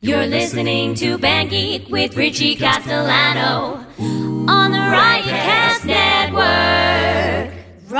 You're listening to Band Geek with Richie Castellano on the Riotcast Network.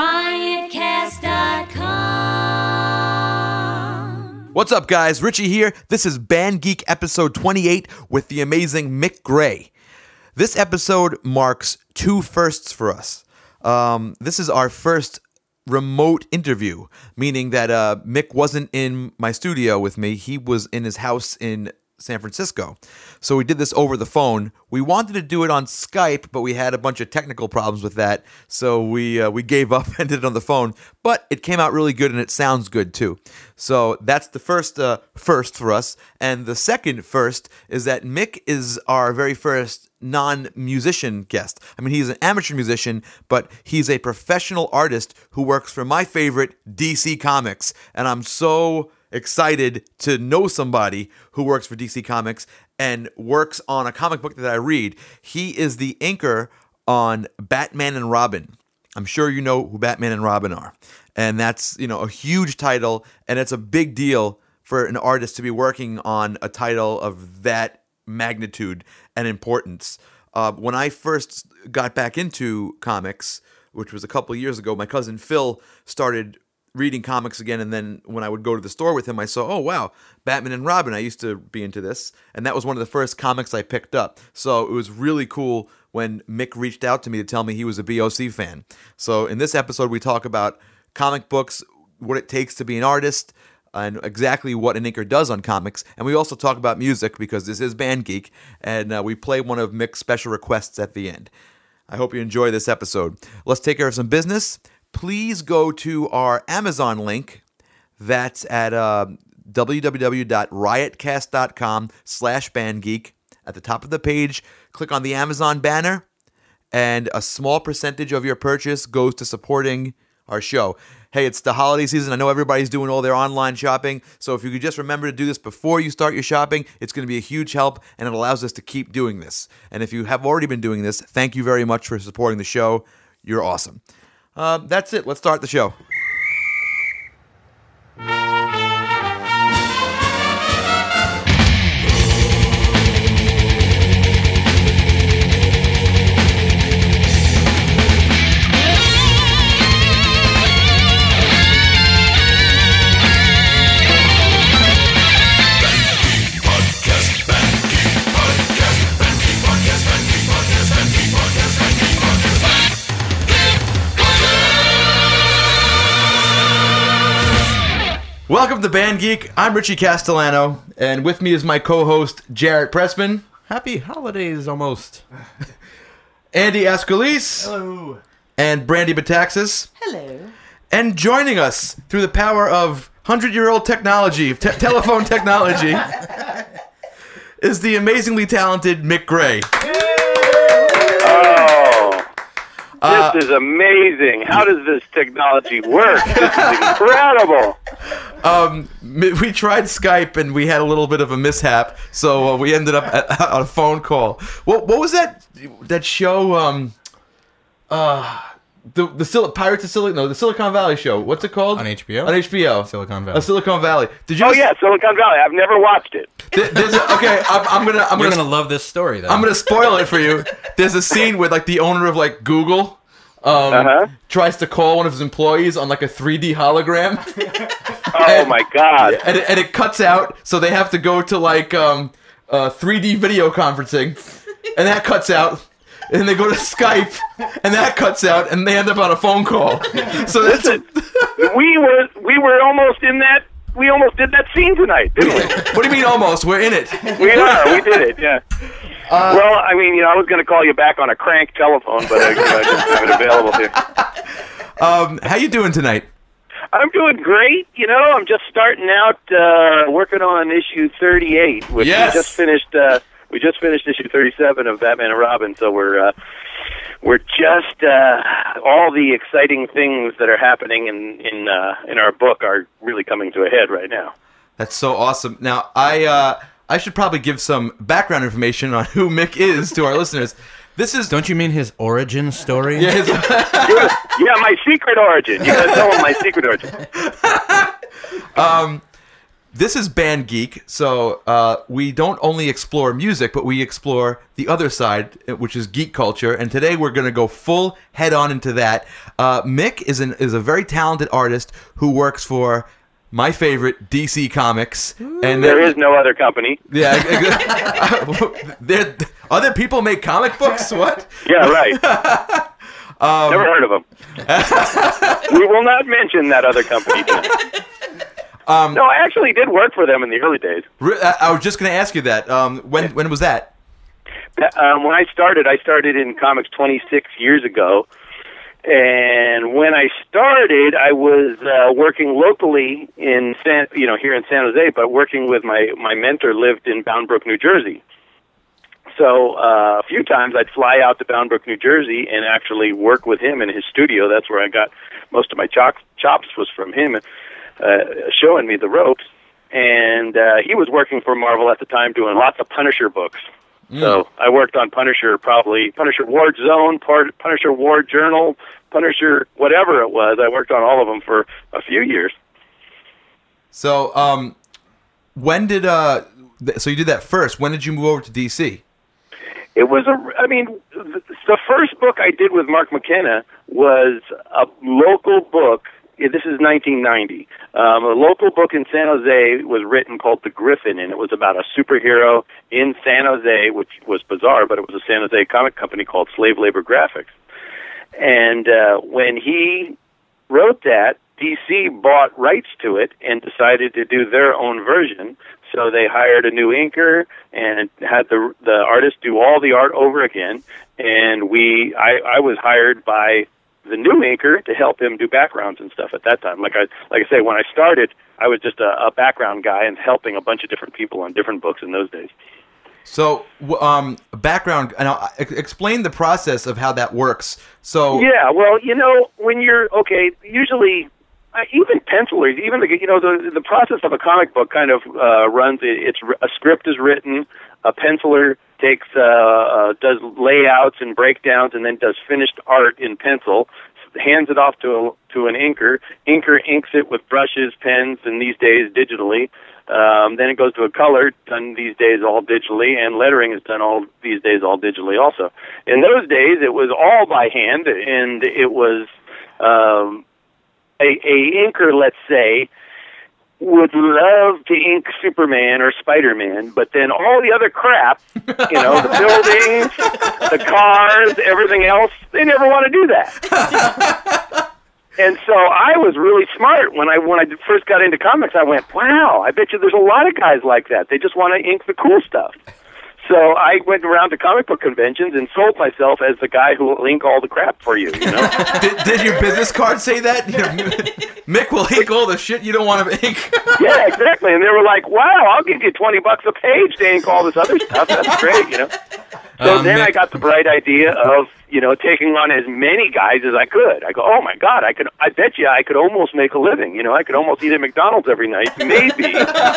Riotcast.com. What's up, guys? Richie here. This is Band Geek episode 28 with the amazing Mick Gray. This episode marks two firsts for us. This is our first remote interview, meaning that Mick wasn't in my studio with me. He was in his house in San Francisco. So we did this over the phone. We wanted to do it on Skype, but we had a bunch of technical problems with that. So we gave up and did it on the phone. But it came out really good and it sounds good too. So that's the first for us. And the second first is that Mick is our very first non-musician guest. I mean, he's an amateur musician, but he's a professional artist who works for my favorite, DC Comics. And I'm so excited to know somebody who works for DC Comics and works on a comic book that I read. He is the inker on Batman and Robin. I'm sure you know who Batman and Robin are. And that's, a huge title, and it's a big deal for an artist to be working on a title of that magnitude and importance. When I first got back into comics, which was a couple of years ago, my cousin Phil started reading comics again, and then when I would go to the store with him, I saw, oh wow, Batman and Robin. I used to be into this, and that was one of the first comics I picked up. So it was really cool when Mick reached out to me to tell me he was a BOC fan. So in this episode, we talk about comic books, what it takes to be an artist, and exactly what an inker does on comics. And we also talk about music, because this is Band Geek, and we play one of Mick's special requests at the end. I hope you enjoy this episode. Let's take care of some business. Please go to our Amazon link. That's at www.riotcast.com/bandgeek. At the top of the page, click on the Amazon banner, and a small percentage of your purchase goes to supporting our show. Hey, it's the holiday season. I know everybody's doing all their online shopping, so if you could just remember to do this before you start your shopping, it's going to be a huge help, and it allows us to keep doing this. And if you have already been doing this, thank you very much for supporting the show. You're awesome. That's it. Let's start the show. Welcome to Band Geek. I'm Richie Castellano, and with me is my co-host, Jarrett Pressman. Happy holidays, almost. Andy Ascalise. Hello. And Brandy Bataxis. Hello. And joining us through the power of 100-year-old technology, telephone technology, is the amazingly talented Mick Gray. This is amazing. How does this technology work? This is incredible. We tried Skype and we had a little bit of a mishap, so we ended up on a phone call. What was that show? The Silicon Valley show. What's it called? On HBO? On HBO. Silicon Valley. Silicon Valley. Did you? Oh yeah, Silicon Valley. I've never watched it. Okay, I'm You're gonna love this story, though. I'm gonna spoil it for you. There's a scene where the owner of Google tries to call one of his employees on a 3D hologram. Oh my god! And it cuts out, so they have to go to 3D video conferencing, and that cuts out. And they go to Skype, and that cuts out, and they end up on a phone call. So that's we were almost in that. We almost did that scene tonight, didn't we? What do you mean almost? We're in it. We are. We did it. Yeah. Well, I mean, I was going to call you back on a crank telephone, but I just have it available here. How you doing tonight? I'm doing great. I'm just starting out working on issue 38, which yes. We just finished issue 37 of Batman and Robin, so we're just all the exciting things that are happening in our book are really coming to a head right now. That's so awesome. Now, I should probably give some background information on who Mick is to our listeners. This is. Don't you mean his origin story? Yeah, yeah, my secret origin. You gotta tell him my secret origin. this is Band Geek, so we don't only explore music, but we explore the other side, which is geek culture. And today we're going to go full head on into that. Mick is a very talented artist who works for my favorite, DC Comics. And There is no other company. Yeah. Other people make comic books? What? Yeah, right. Never heard of them. We will not mention that other company. No, I actually did work for them in the early days. I was just going to ask you that. When was that? When I started in comics 26 years ago. And when I started, I was working locally in here in San Jose, but working with my mentor lived in Bound Brook, New Jersey. So a few times I'd fly out to Bound Brook, New Jersey, and actually work with him in his studio. That's where I got most of my chops was from him, showing me the ropes. And he was working for Marvel at the time, doing lots of Punisher books. So I worked on Punisher War Zone, Punisher War Journal, Punisher whatever it was. I worked on all of them for a few years. So when did so you did that first? When did you move over to DC? It was the first book I did with Mark McKenna was a local book. This is 1990. A local book in San Jose was written called The Griffin, and it was about a superhero in San Jose, which was bizarre, but it was a San Jose comic company called Slave Labor Graphics. And when he wrote that, DC bought rights to it and decided to do their own version. So they hired a new inker and had the artist do all the art over again. And I was hired by the new inker to help him do backgrounds and stuff at that time. Like I say, when I started, I was just a background guy and helping a bunch of different people on different books in those days. So, background, and explain the process of how that works. So, yeah, well, when you're usually even pencilers, even the process of a comic book kind of runs. A script is written, a penciler takes does layouts and breakdowns, and then does finished art in pencil. Hands it off to an inker. Inker inks it with brushes, pens, and these days digitally. Then it goes to a color, done these days all digitally, and lettering is done all these days all digitally also. In those days, it was all by hand, and it was a inker, let's say, would love to ink Superman or Spider-Man, but then all the other crap, the buildings, the cars, everything else, they never want to do that. And so I was really smart when I first got into comics. I went, wow, I bet you there's a lot of guys like that. They just want to ink the cool stuff. So I went around to comic book conventions and sold myself as the guy who will ink all the crap for you. Did your business card say that? Mick will ink all the shit you don't want to ink. Yeah, exactly. And they were like, wow, I'll give you $20 a page to ink all this other stuff. That's great, So then Mick, I got the bright idea of, taking on as many guys as I could. I go, oh my God, I bet you I could almost make a living. I could almost eat at McDonald's every night, maybe.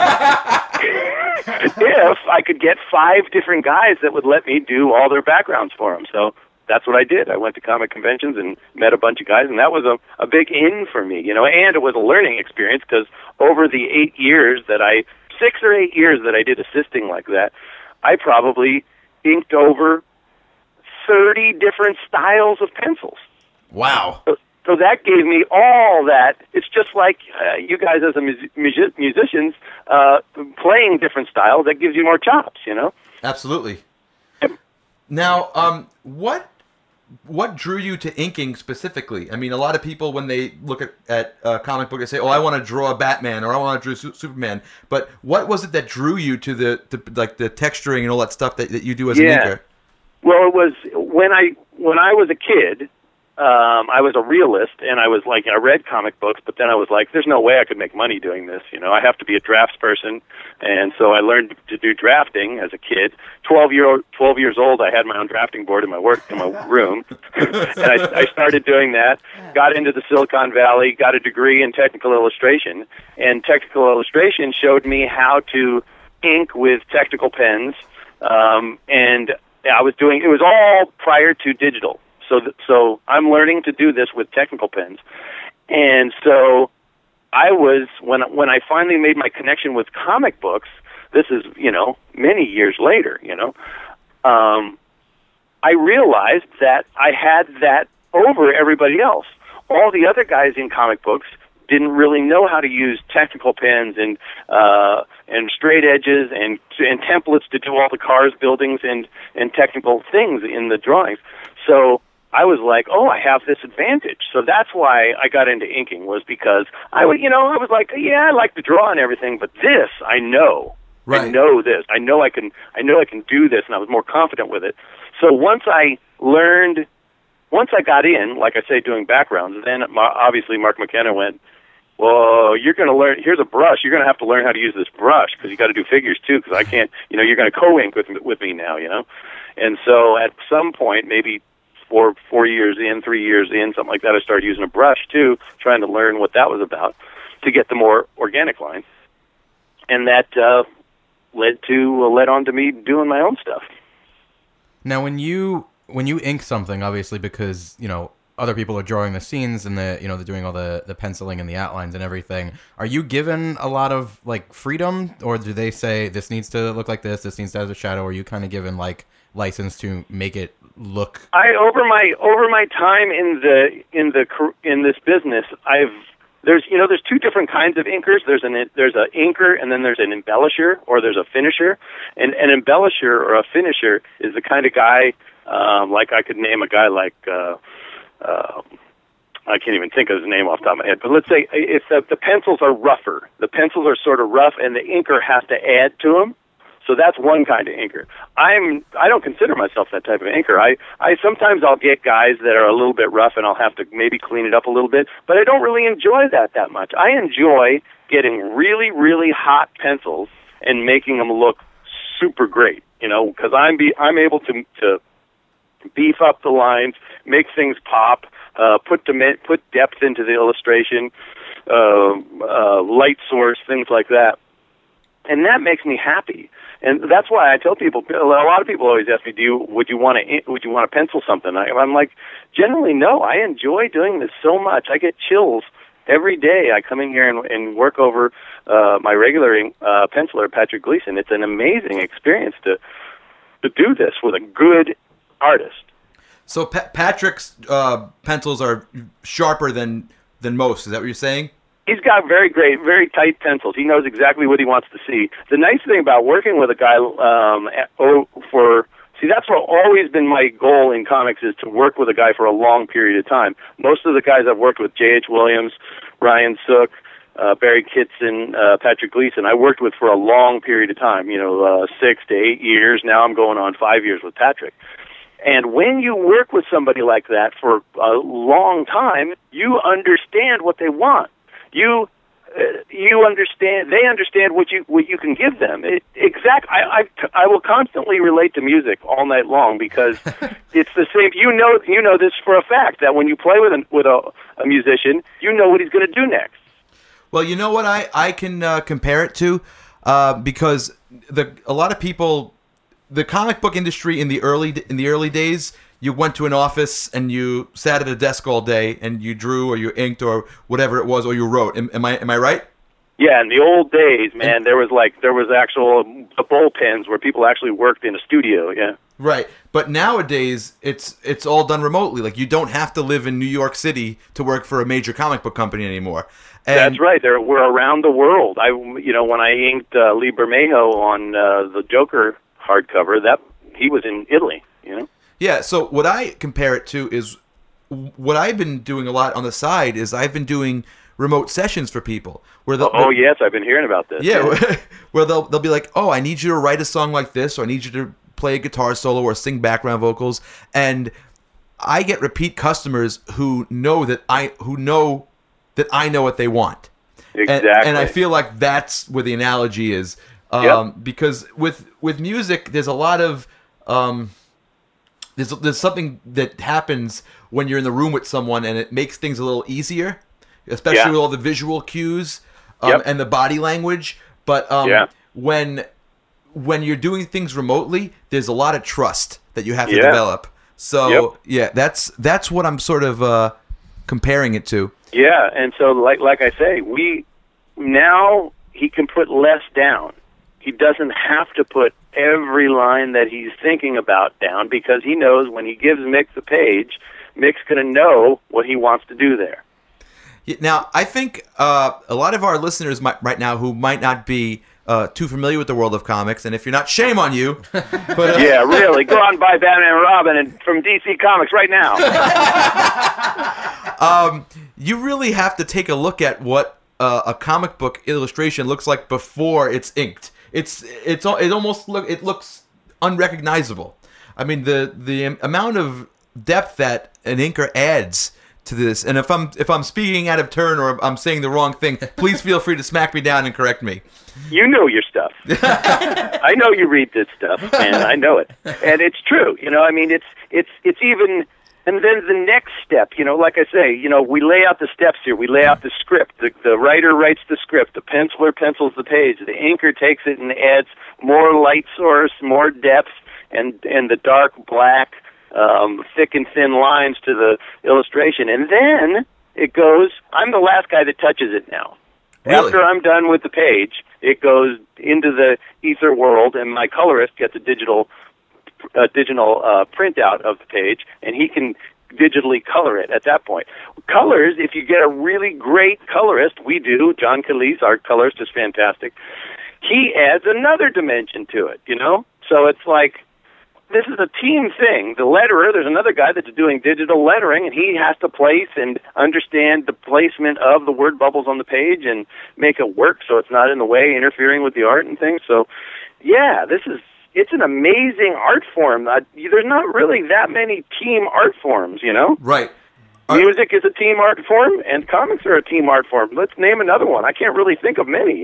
If I could get 5 different guys that would let me do all their backgrounds for them. So that's what I did. I went to comic conventions and met a bunch of guys, and that was a big in for me, and it was a learning experience because over the 6 or 8 years that I did assisting like that, I probably inked over 30 different styles of pencils. Wow. So that gave me all that. It's just like you guys as musicians playing different styles. That gives you more chops, Absolutely. Now, what drew you to inking specifically? I mean, a lot of people, when they look at a comic book, they say, oh, I want to draw a Batman or I want to draw Superman. But what was it that drew you to the texturing and all that stuff that you do as an inker? Well, it was when I was a kid, I was a realist, and I was like, I read comic books, but then I was like, there's no way I could make money doing this. I have to be a draftsperson, and so I learned to do drafting as a kid. 12 years old, I had my own drafting board in my room, and I started doing that. Got into the Silicon Valley, got a degree in technical illustration, and technical illustration showed me how to ink with technical pens, and it was all prior to digital. So I'm learning to do this with technical pens. And so I was when I finally made my connection with comic books. This is many years later. I realized that I had that over everybody else. All the other guys in comic books didn't really know how to use technical pens and straight edges and templates to do all the cars, buildings, and technical things in the drawings. So I was like, oh, I have this advantage. So that's why I got into inking, was because I was like, yeah, I like to draw and everything, but this I know. Right. I know this. I know I can do this, and I was more confident with it. So once I got in, like I say, doing backgrounds, then obviously Mark McKenna went, well, you're going to learn, here's a brush. You're going to have to learn how to use this brush because you got to do figures too, because I can't, you're going to co-ink with me now, And so at some point, maybe 4 years in, 3 years in, something like that, I started using a brush too, trying to learn what that was about to get the more organic lines. And that led on to me doing my own stuff. Now, when you ink something, obviously, because other people are drawing the scenes and they're doing all the penciling and the outlines and everything, are you given a lot of freedom, or do they say this needs to look like this needs to have a shadow, or are you kind of given license to make it look? Over my time in this business, there's 2 different kinds of inkers. There's an inker, and then there's an embellisher, or there's a finisher. And an embellisher or a finisher is the kind of guy, like I could name a guy like, I can't even think of his name off the top of my head, but let's say if the pencils are rougher, the pencils are sort of rough, and the inker has to add to them. So that's one kind of inker. I don't consider myself that type of inker. I sometimes I'll get guys that are a little bit rough, and I'll have to maybe clean it up a little bit, but I don't really enjoy that much. I enjoy getting really, really hot pencils and making them look super great, because I'm able to beef up the lines, make things pop, put depth into the illustration, light source, things like that. And that makes me happy. And that's why I tell people, a lot of people always ask me, would you want to pencil something? I'm like, generally, no. I enjoy doing this so much. I get chills every day. I come in here and work over my regular penciler, Patrick Gleason. It's an amazing experience to do this with a good artist. So Patrick's pencils are sharper than most. Is that what you're saying? He's got very tight pencils. He knows exactly what he wants to see. The nice thing about working with a guy that's what always been my goal in comics, is to work with a guy for a long period of time. Most of the guys I've worked with, J.H. Williams, Ryan Sook, Barry Kitson, Patrick Gleason, I worked with for a long period of time, 6 to 8 years. Now I'm going on 5 years with Patrick. And when you work with somebody like that for a long time, you understand what they want. You understand. They understand what you can give them. I will constantly relate to music all night long, because it's the same. You know this for a fact, that when you play with a musician, you know what he's going to do next. Well, you know what I can compare it to, because a lot of people. The comic book industry in the early days, you went to an office and you sat at a desk all day and you drew or you inked or whatever it was, or you wrote. Am I right? Yeah, in the old days, man, there was actual bullpens where people actually worked in a studio. Yeah. Right, but nowadays it's all done remotely. Like, you don't have to live in New York City to work for a major comic book company anymore. And that's right. We're around the world. When I inked Lee Bermejo on the Joker hardcover, that he was in Italy, Yeah, so what I compare it to is what I've been doing a lot on the side is I've been doing remote sessions for people where yes, I've been hearing about this. Yeah, where they'll be like, "Oh, I need you to write a song like this, or I need you to play a guitar solo or sing background vocals," and I get repeat customers who know that I know what they want. Exactly. And I feel like that's where the analogy is. Because with music, there's a lot of there's something that happens when you're in the room with someone, and it makes things a little easier, especially with all the visual cues and the body language. But when you're doing things remotely, there's a lot of trust that you have to develop. So that's what I'm sort of comparing it to. Yeah, and so like I say, now he can put less down. He doesn't have to put every line that he's thinking about down, because he knows when he gives Mick the page, Mick's going to know what he wants to do there. Now, I think a lot of our listeners right now who might not be too familiar with the world of comics, and if you're not, shame on you. But, yeah, really. Go out and buy Batman and Robin from DC Comics right now. You really have to take a look at what a comic book illustration looks like before it's inked. It looks unrecognizable. I mean, the amount of depth that an inker adds to this, and if I'm speaking out of turn or I'm saying the wrong thing, please feel free to smack me down and correct me. You know your stuff. I know you read this stuff, and I know it, and it's true. I mean, it's even. And then the next step, like I say, we lay out the steps here. We lay out the script. The writer writes the script. The penciler pencils the page. The inker takes it and adds more light source, more depth, and the dark black, thick and thin lines to the illustration. And then it goes, I'm the last guy that touches it now. Really? After I'm done with the page, it goes into the ether world, and my colorist gets a digital printout of the page, and he can digitally color it at that point. Colors, if you get a really great colorist, we do, John Calise, our colorist, is fantastic, he adds another dimension to it, So it's like, this is a team thing. The letterer, there's another guy that's doing digital lettering, and he has to place and understand the placement of the word bubbles on the page and make it work so it's not in the way, interfering with the art and things. So, yeah, it's an amazing art form. There's not really that many team art forms, Right. Music is a team art form, and comics are a team art form. Let's name another one. I can't really think of many,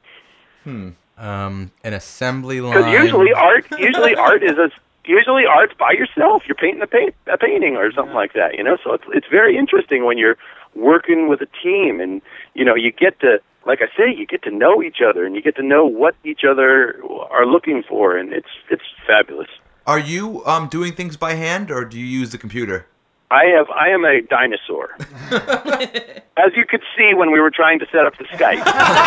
An assembly line. Because usually art's by yourself. You're painting a painting or something like that, So it's very interesting when you're working with a team, and you get to, like I say, you get to know each other, and you get to know what each other are looking for, and it's fabulous. Are you doing things by hand, or do you use the computer? I am a dinosaur. As you could see when we were trying to set up the Skype.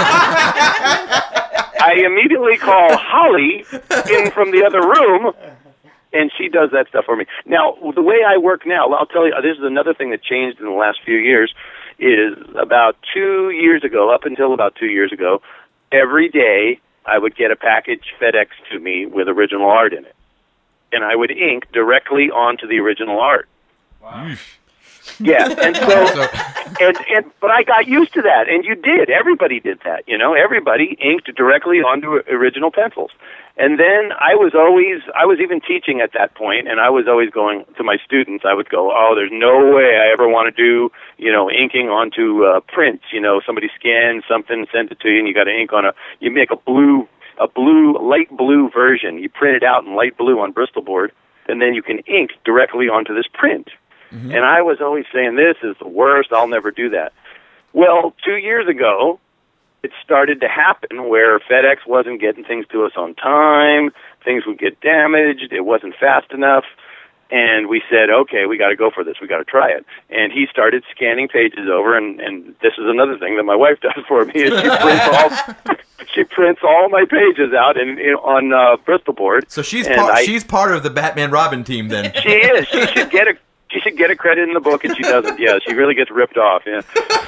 I immediately call Holly in from the other room, and she does that stuff for me. Now, the way I work now, I'll tell you, this is another thing that changed in the last few years, is about 2 years ago, up until about 2 years ago, every day I would get a package FedEx to me with original art in it. And I would ink directly onto the original art. Wow. Yeah, and but I got used to that, and you did. Everybody did that, Everybody inked directly onto original pencils. And then I was even teaching at that point, and I was always going to my students, I would go, there's no way I ever want to do, inking onto prints. Somebody scans something, sends it to you, and you got to ink on you make a light blue version. You print it out in light blue on Bristol board, and then you can ink directly onto this print. Mm-hmm. And I was always saying, this is the worst, I'll never do that. Well, 2 years ago, it started to happen where FedEx wasn't getting things to us on time, things would get damaged, it wasn't fast enough, and we said, okay, we got to go for this, we got to try it. And he started scanning pages over, and this is another thing that my wife does for me, is she prints all my pages out on Bristol board. So she's part of the Batman Robin team then. She is. She should get a credit in the book, and she doesn't. Yeah, she really gets ripped off. Yeah,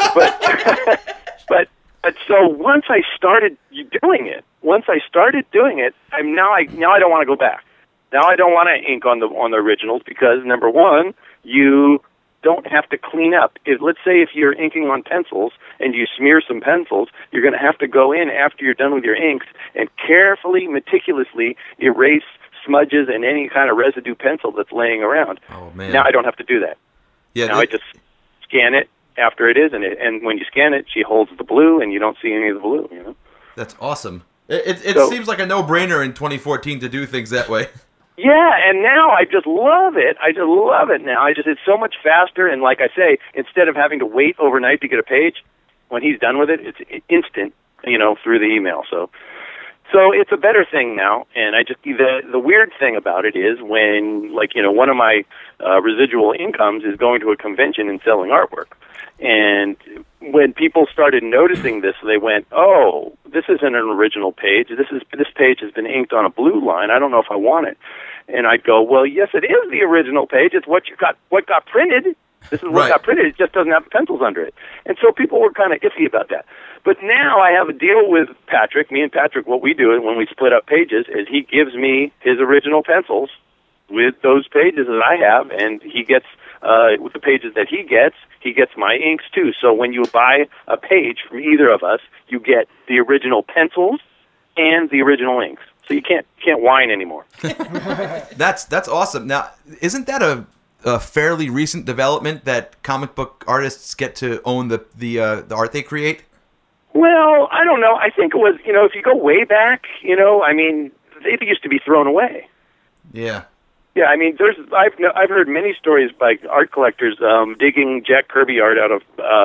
but so once I started doing it, I don't want to go back. Now I don't want to ink on the originals, because number one, you don't have to clean up. Let's say if you're inking on pencils and you smear some pencils, you're going to have to go in after you're done with your inks and carefully, meticulously erase smudges and any kind of residue pencil that's laying around. Oh, man. Now I don't have to do that. Yeah, now I just scan it after it is, and when you scan it, she holds the blue, and you don't see any of the blue. That's awesome. It seems like a no-brainer in 2014 to do things that way. Yeah, and now I just love it. Now. It's so much faster, and like I say, instead of having to wait overnight to get a page, when he's done with it, it's instant, through the email. So it's a better thing now, and the weird thing about it is when, one of my residual incomes is going to a convention and selling artwork. And when people started noticing this, they went, "Oh, this isn't an original page. This page has been inked on a blue line. I don't know if I want it." And I'd go, "Well, yes, it is the original page. It's what got printed. This is what got printed. It just doesn't have pencils under it." And so people were kind of iffy about that. But now I have a deal with Patrick. Me and Patrick, what we do when we split up pages is he gives me his original pencils with those pages that I have, and he gets with the pages that he gets my inks too. So when you buy a page from either of us, you get the original pencils and the original inks. So you can't whine anymore. That's awesome. Now, isn't that a fairly recent development that comic book artists get to own the art they create? Well, I don't know. I think it was, if you go way back, I mean, they used to be thrown away. Yeah. Yeah, I mean, I've heard many stories by art collectors digging Jack Kirby art out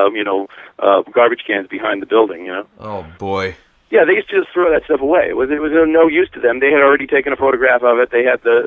of garbage cans behind the building. Oh boy. Yeah, they used to just throw that stuff away. It was of no use to them. They had already taken a photograph of it. They had the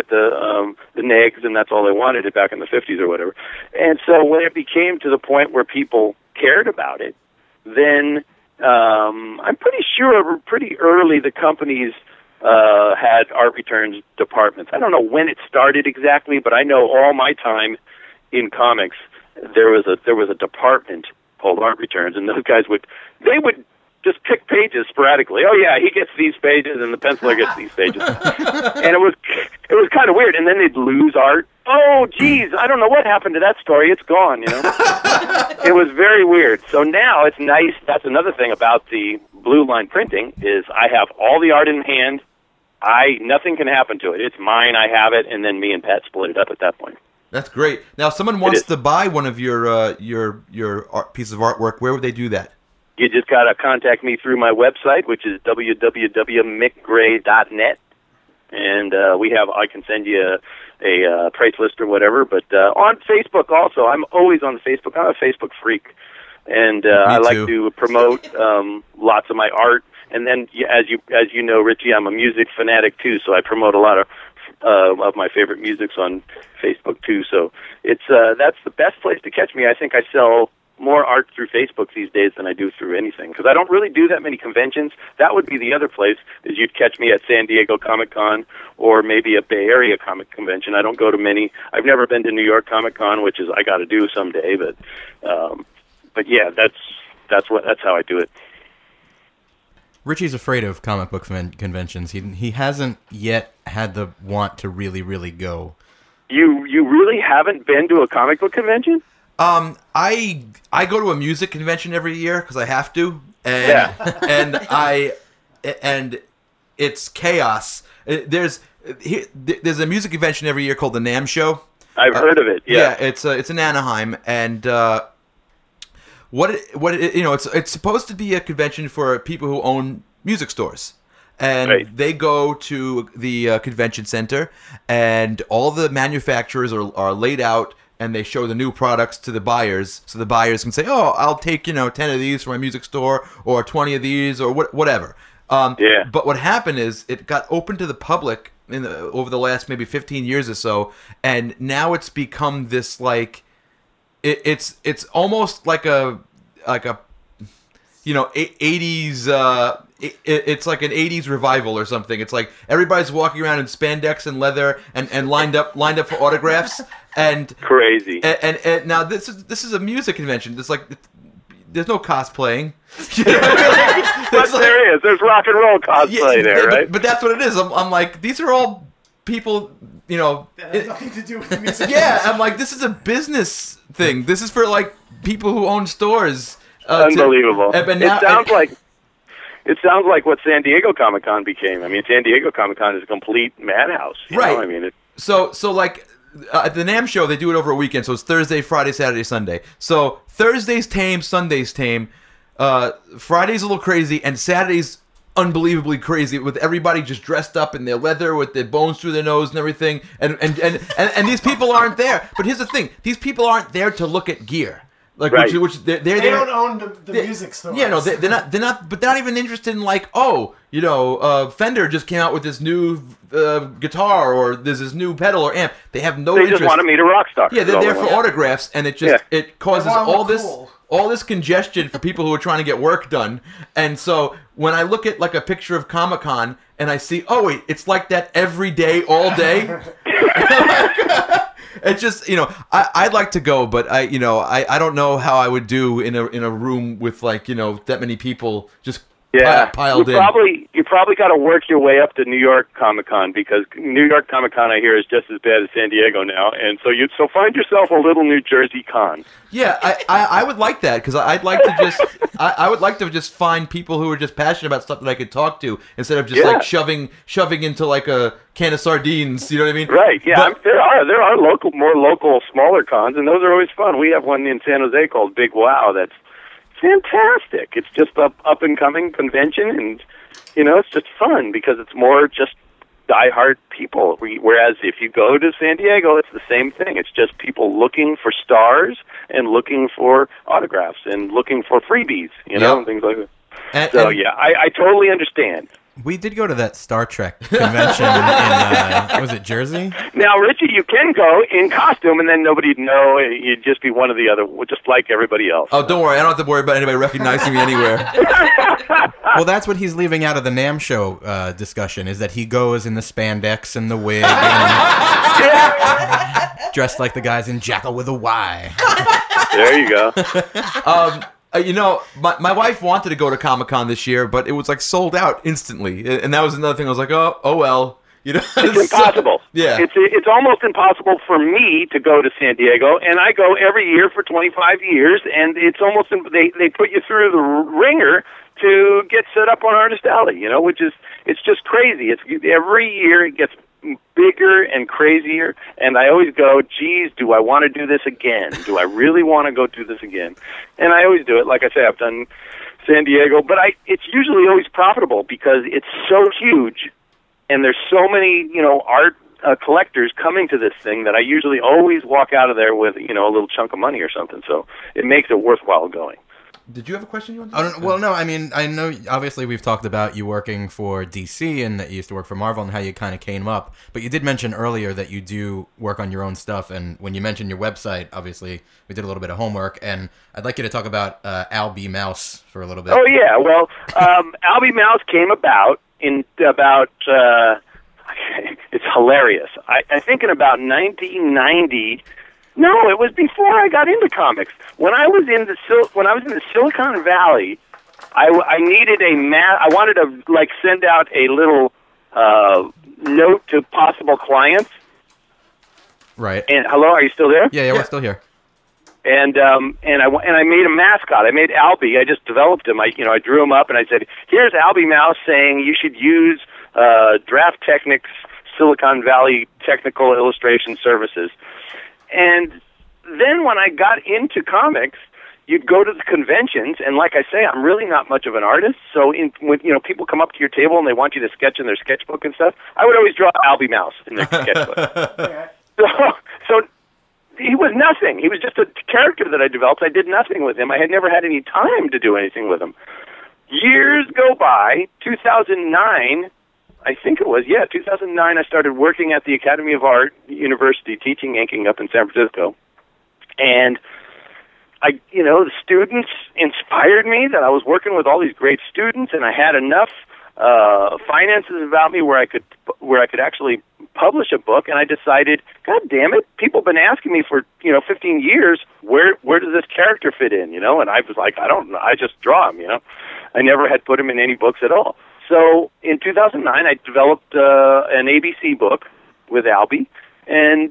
negs, and that's all they wanted it back in the 50s or whatever. And so when it became to the point where people cared about it, then I'm pretty sure pretty early the companies had art returns departments. I don't know when it started exactly, but I know all my time in comics there was a department called art returns, and those guys would just pick pages sporadically. Oh yeah, he gets these pages, and the penciler gets these pages, and it was kind of weird. And then they'd lose art. Oh geez, I don't know what happened to that story. It's gone. It was very weird. So now it's nice. That's another thing about the blue line printing is I have all the art in hand. Nothing can happen to it. It's mine. I have it, and then me and Pat split it up at that point. That's great. Now, if someone wants to buy one of your art, piece of artwork, where would they do that? You just got to contact me through my website, which is www.mickgray.net, and I can send you a price list or whatever. But on Facebook also, I'm always on Facebook. I'm a Facebook freak, and I like to promote lots of my art. And then, as you know, Richie, I'm a music fanatic too, so I promote a lot of my favorite musics on Facebook too. So that's the best place to catch me. I think I sell more art through Facebook these days than I do through anything, because I don't really do that many conventions. That would be the other place, is you'd catch me at San Diego Comic-Con or maybe a Bay Area comic convention. I don't go to many. I've never been to New York Comic-Con, which is I got to do someday, but yeah, that's how I do it. Richie's afraid of comic book conventions. He hasn't yet had the want to really, really go. You really haven't been to a comic book convention? I go to a music convention every year because I have to, and and it's chaos. There's a music convention every year called the NAMM Show. I've heard of it. Yeah, it's in Anaheim, and it's supposed to be a convention for people who own music stores. And they go to the convention center, and all the manufacturers are laid out, and they show the new products to the buyers, so the buyers can say, "Oh, I'll take 10 of these from my music store, or 20 of these, or whatever." But what happened is it got open to the public over the last maybe 15 years or so, and now it's become this like it's almost like a 80s. It's like an 80s revival or something. It's like everybody's walking around in spandex and leather and lined up for autographs and crazy. And now this is a music convention. There's no cosplaying. But there is. There's rock and roll cosplay there, right? But that's what it is. I'm like, these are all people, that has nothing to do with the music. Yeah, I'm like, this is a business thing. This is for like people who own stores. Unbelievable. It sounds like what San Diego Comic-Con became. I mean, San Diego Comic-Con is a complete madhouse. Right. I mean, so like at the NAMM Show, they do it over a weekend. So it's Thursday, Friday, Saturday, Sunday. So Thursday's tame, Sunday's tame. Friday's a little crazy, and Saturday's unbelievably crazy with everybody just dressed up in their leather with their bones through their nose and everything. And these people aren't there. But here's the thing: these people aren't there to look at gear. Like Right. which they're They don't own the music store. Yeah, no, they're not, but they're not even interested in like, oh, Fender just came out with this new guitar, or there's this new pedal or amp. They have no They interest. just want to meet a rock star. Yeah, they're there for autographs, and it just it causes They wanna all look this cool. all this congestion for people who are trying to get work done. And so when I look at like a picture of Comic-Con and I see, oh wait, it's like that every day, all day. It's just, I'd like to go, but I don't know how I would do in a room with like, that many people just piled in. You probably got to work your way up to New York Comic-Con, because New York Comic-Con, I hear, is just as bad as San Diego now, and so find yourself a little New Jersey con. Yeah, I would like that, because I'd like to just I would like to just find people who are just passionate about stuff that I could talk to, instead of just like shoving into like a can of sardines. You know what I mean? Right. Yeah. But, there are more local, smaller cons, and those are always fun. We have one in San Jose called Big Wow. That's fantastic. It's just a up and coming convention, and it's just fun because it's more just diehard people. Whereas if you go to San Diego, it's the same thing. It's just people looking for stars and looking for autographs and looking for freebies, and things like that. I totally understand. We did go to that Star Trek convention in was it Jersey? Now, Richie, you can go in costume, and then nobody'd know. You'd just be one of the other, just like everybody else. Oh, don't worry. I don't have to worry about anybody recognizing me anywhere. Well, that's what he's leaving out of the NAMM show discussion, is that he goes in the spandex and the wig and dressed like the guys in Jackal with a Y. There you go. My wife wanted to go to Comic-Con this year, but it was like sold out instantly, and that was another thing. I was like, oh well, It's impossible. Yeah, it's almost impossible for me to go to San Diego, and I go every year for 25 years, and it's almost they put you through the ringer to get set up on Artist Alley, it's just crazy. It's every year it gets bigger and crazier, and I always go, geez, do I want to do this again? Do I really want to go do this again? And I always do it. Like I say, I've done San Diego, but it's usually always profitable because it's so huge, and there's so many, art collectors coming to this thing that I usually always walk out of there with, a little chunk of money or something. So it makes it worthwhile going. Did you have a question you wanted to ask? Well, no, I mean, I know, obviously, we've talked about you working for DC and that you used to work for Marvel and how you kind of came up, but you did mention earlier that you do work on your own stuff, and when you mentioned your website, obviously, we did a little bit of homework, and I'd like you to talk about Al B. Mouse for a little bit. Oh, yeah, well, Al B. Mouse came about in it's hilarious. I think in about 1990... No, it was before I got into comics. When I was in the Silicon Valley, I needed I wanted to send out a little note to possible clients. Right. And hello, are you still there? Yeah, we're still here. And I made a mascot. I made Albie. I just developed him. I drew him up and I said, "Here's Albie Mouse saying you should use Draft Technics Silicon Valley Technical Illustration Services." And then when I got into comics, you'd go to the conventions, and like I say, I'm really not much of an artist. So when people come up to your table and they want you to sketch in their sketchbook and stuff, I would always draw Albie Mouse in their sketchbook. So he was nothing. He was just a character that I developed. I did nothing with him. I had never had any time to do anything with him. Years go by. 2009. I think it was, 2009, I started working at the Academy of Art University, teaching inking up in San Francisco. And the students inspired me that I was working with all these great students, and I had enough finances about me where I could actually publish a book, and I decided, God damn it, people have been asking me for, 15 years, where does this character fit in, And I was like, I don't know, I just draw him, I never had put him in any books at all. So in 2009, I developed an ABC book with Albie, and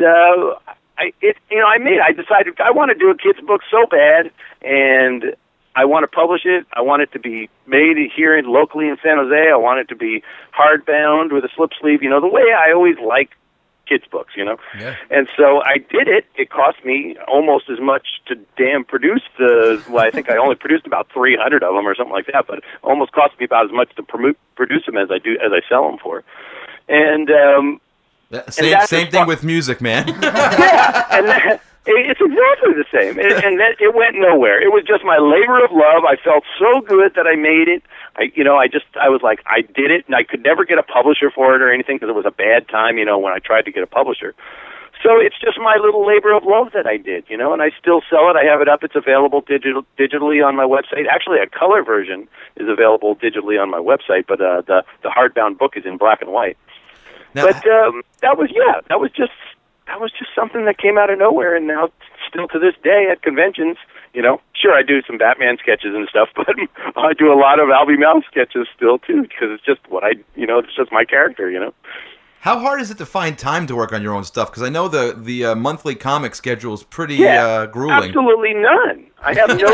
I decided I want to do a kid's book so bad, and I want to publish it. I want it to be made here locally in San Jose. I want it to be hardbound with a slip sleeve, the way I always like kids' books, Yeah. And so I did it. It cost me almost as much to produce I think I only produced about 300 of them or something like that, but it almost cost me about as much to produce them as I sell them for. And same thing with music, man. yeah, It's exactly the same, and that it went nowhere. It was just my labor of love. I felt so good that I made it. I was like, I did it, and I could never get a publisher for it or anything because it was a bad time, when I tried to get a publisher. So it's just my little labor of love that I did, and I still sell it. I have it up. It's available digitally on my website. Actually, a color version is available digitally on my website, but the hardbound book is in black and white. Now, But that was just something that came out of nowhere, and now still to this day at conventions, sure I do some Batman sketches and stuff, but I do a lot of Albie Mouse sketches still too, because it's just it's just my character, how hard is it to find time to work on your own stuff? Because I know the monthly comic schedule is pretty grueling. Absolutely none. I have no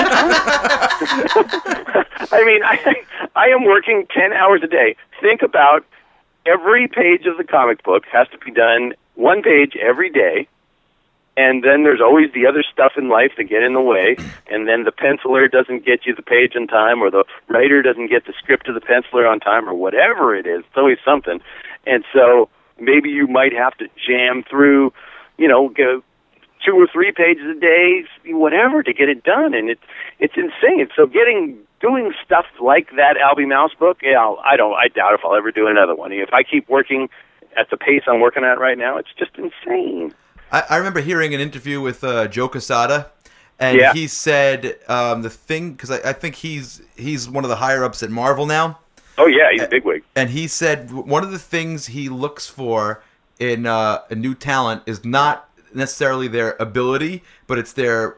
time. I mean, I am working 10 hours a day. Think about every page of the comic book has to be done one page every day, and then there's always the other stuff in life that get in the way, and then the penciler doesn't get you the page in time, or the writer doesn't get the script to the penciler on time, or whatever it is. It's always something. And so maybe you might have to jam through, go 2 or 3 pages a day, whatever, to get it done, and it's insane. So doing stuff like that Albie Mouse book, I doubt if I'll ever do another one. If I keep working at the pace I'm working at right now, it's just insane. I remember hearing an interview with Joe Quesada, and he said the thing, because I think he's one of the higher ups at Marvel now. Oh yeah, he's a bigwig. And he said one of the things he looks for in a new talent is not necessarily their ability, but it's their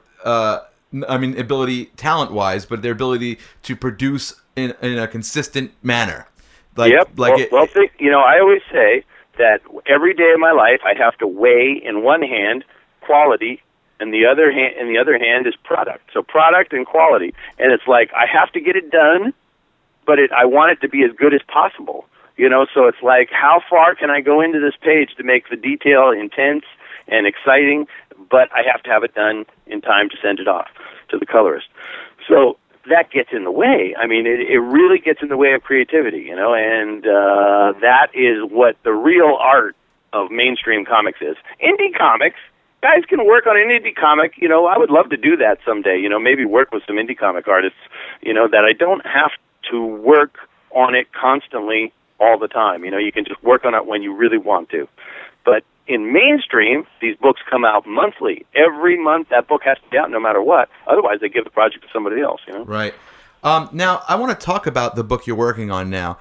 ability talent-wise, but their ability to produce in a consistent manner. I always say that every day of my life I have to weigh in one hand quality, and the other hand is product. So product and quality, and it's like I have to get it done, but I want it to be as good as possible. So it's like, how far can I go into this page to make the detail intense and exciting, but I have to have it done in time to send it off to the colorist. So that gets in the way. I mean, it really gets in the way of creativity, and that is what the real art of mainstream comics is. Indie comics, guys can work on an indie comic. I would love to do that someday, maybe work with some indie comic artists, that I don't have to work on it constantly all the time. You can just work on it when you really want to. But in mainstream, these books come out monthly. Every month that book has to be out no matter what. Otherwise, they give the project to somebody else, Right. Now, I want to talk about the book you're working on now.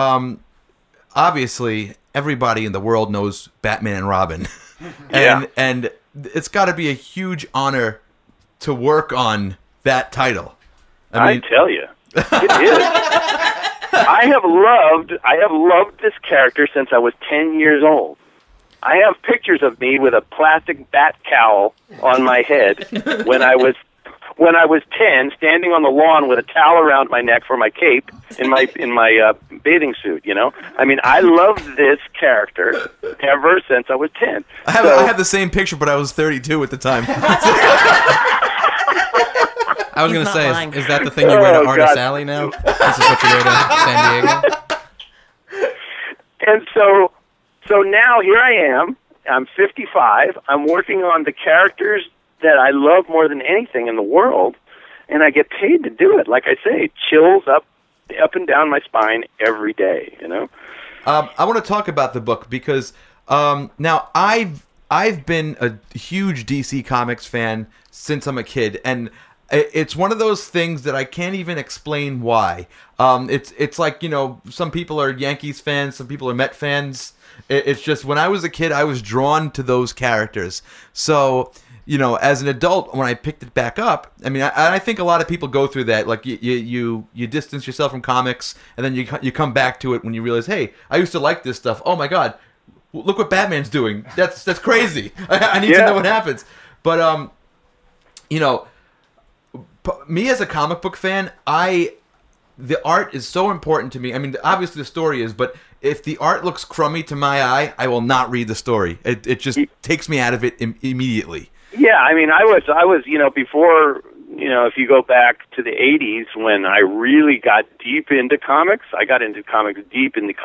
Obviously, everybody in the world knows Batman and Robin. And it's got to be a huge honor to work on that title. I tell you, it is. I have loved this character since I was 10 years old. I have pictures of me with a plastic bat cowl on my head when I was 10, standing on the lawn with a towel around my neck for my cape in my bathing suit. I mean, I loved this character ever since I was 10. I have the same picture, but I was 32 at the time. I was going to say, is that the thing you wear to Artist Alley now? This is what you wear to San Diego? And so now here I am. I'm 55. I'm working on the characters that I love more than anything in the world, and I get paid to do it. Like I say, chills up and down my spine every day. I want to talk about the book because now I've been a huge DC Comics fan since I'm a kid, and it's one of those things that I can't even explain why. It's like, some people are Yankees fans, some people are Met fans. It's just when I was a kid, I was drawn to those characters. So, as an adult, when I picked it back up, I mean, I think a lot of people go through that. Like you distance yourself from comics, and then you come back to it when you realize, hey, I used to like this stuff. Oh my God, look what Batman's doing. That's crazy. I need to know what happens. But me as a comic book fan, the art is so important to me. I mean, obviously the story is, but if the art looks crummy to my eye, I will not read the story. It just takes me out of it immediately. Yeah, I mean, I was before, if you go back to the 80s when I really got deep into comics. I got into comics deep in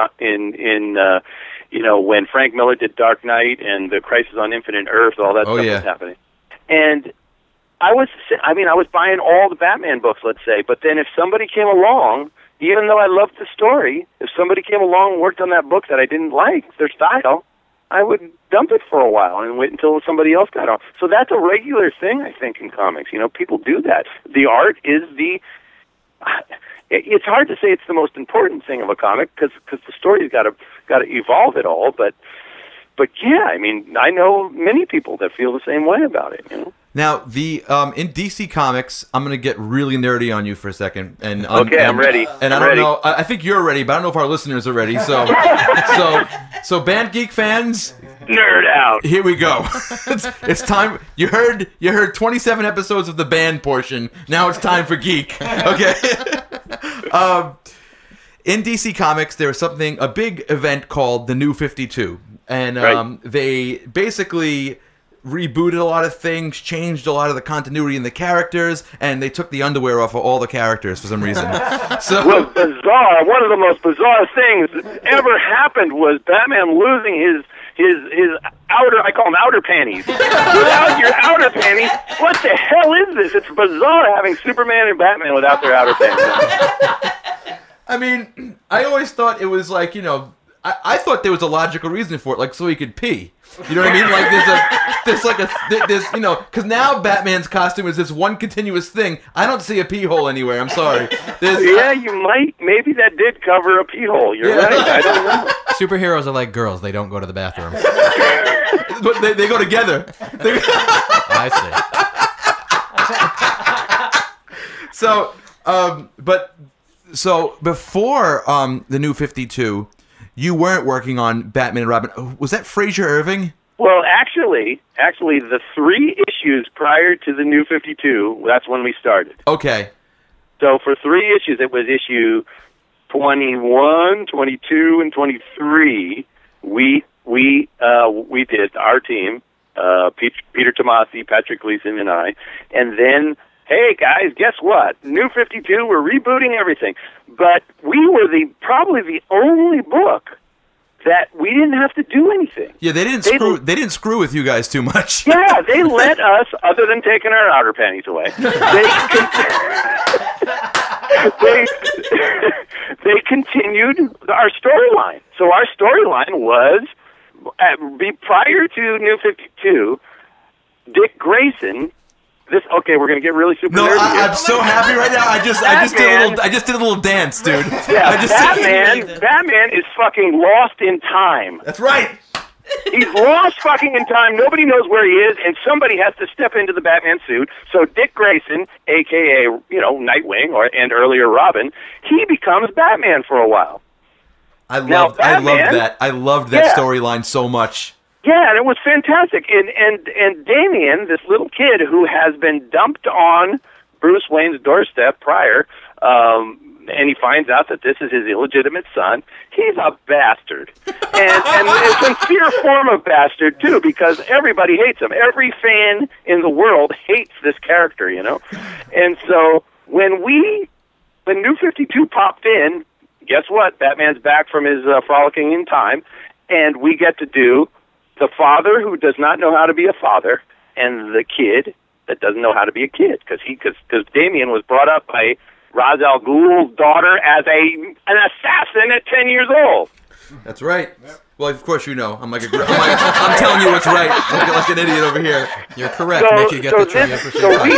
when Frank Miller did Dark Knight and the Crisis on Infinite Earth, all that stuff was happening. And I was buying all the Batman books, let's say, but then if somebody came along, even though I loved the story, if somebody came along and worked on that book that I didn't like, their style, I would dump it for a while and wait until somebody else got on. So that's a regular thing, I think, in comics. People do that. The art is it's hard to say it's the most important thing of a comic because the story's got to evolve it all, but yeah, I mean, I know many people that feel the same way about it. Now, the in DC Comics, I'm going to get really nerdy on you for a second. And okay, I'm ready. And I don't know. I think you're ready, but I don't know if our listeners are ready. So, so Band Geek fans, nerd out. Here we go. It's time. You heard 27 episodes of the band portion. Now it's time for geek. Okay. In DC Comics, there was a big event called the New 52, and they basically rebooted a lot of things, changed a lot of the continuity in the characters, and they took the underwear off of all the characters for some reason. So it was bizarre. One of the most bizarre things that ever happened was Batman losing his outer, I call them outer panties. Without your outer panties, what the hell is this? It's bizarre having Superman and Batman without their outer panties. I mean, I always thought it was like, I thought there was a logical reason for it, like so he could pee. You know what I mean? Like there's because now Batman's costume is this one continuous thing. I don't see a pee hole anywhere. I'm sorry. You might. Maybe that did cover a pee hole. You're right. I don't know. Superheroes are like girls. They don't go to the bathroom. But they go together. I see. So before the New 52, you weren't working on Batman and Robin. Was that Fraser Irving? Well, actually, the 3 issues prior to the New 52, that's when we started. Okay. So for 3 issues, it was issue 21, 22, and 23. We did, our team, Peter Tomasi, Patrick Gleason, and I, and then, hey guys, guess what? New 52, we're rebooting everything. But we were probably the only book that we didn't have to do anything. Yeah, they didn't screw with you guys too much. Yeah, they let us, other than taking our outer panties away, they continued our storyline. So our storyline was, prior to New 52, Dick Grayson. We're gonna get really super nerdy here. I'm so happy right now. I just did a little dance, dude. Yeah, Batman is fucking lost in time. That's right. He's lost fucking in time. Nobody knows where he is, and somebody has to step into the Batman suit. So Dick Grayson, aka Nightwing, and earlier Robin, he becomes Batman for a while. I loved that storyline so much. Yeah, and it was fantastic. And Damian, this little kid who has been dumped on Bruce Wayne's doorstep prior, and he finds out that this is his illegitimate son, he's a bastard. And a sincere form of bastard, too, because everybody hates him. Every fan in the world hates this character, And so when New 52 popped in, guess what? Batman's back from his frolicking in time, and we get to do the father who does not know how to be a father, and the kid that doesn't know how to be a kid, because Damian was brought up by Ra's al Ghul's daughter as an assassin at 10 years old. That's right. Yep. Well, of course you know. I'm telling you what's right. Like an idiot over here. You're correct. Make you get the trivia for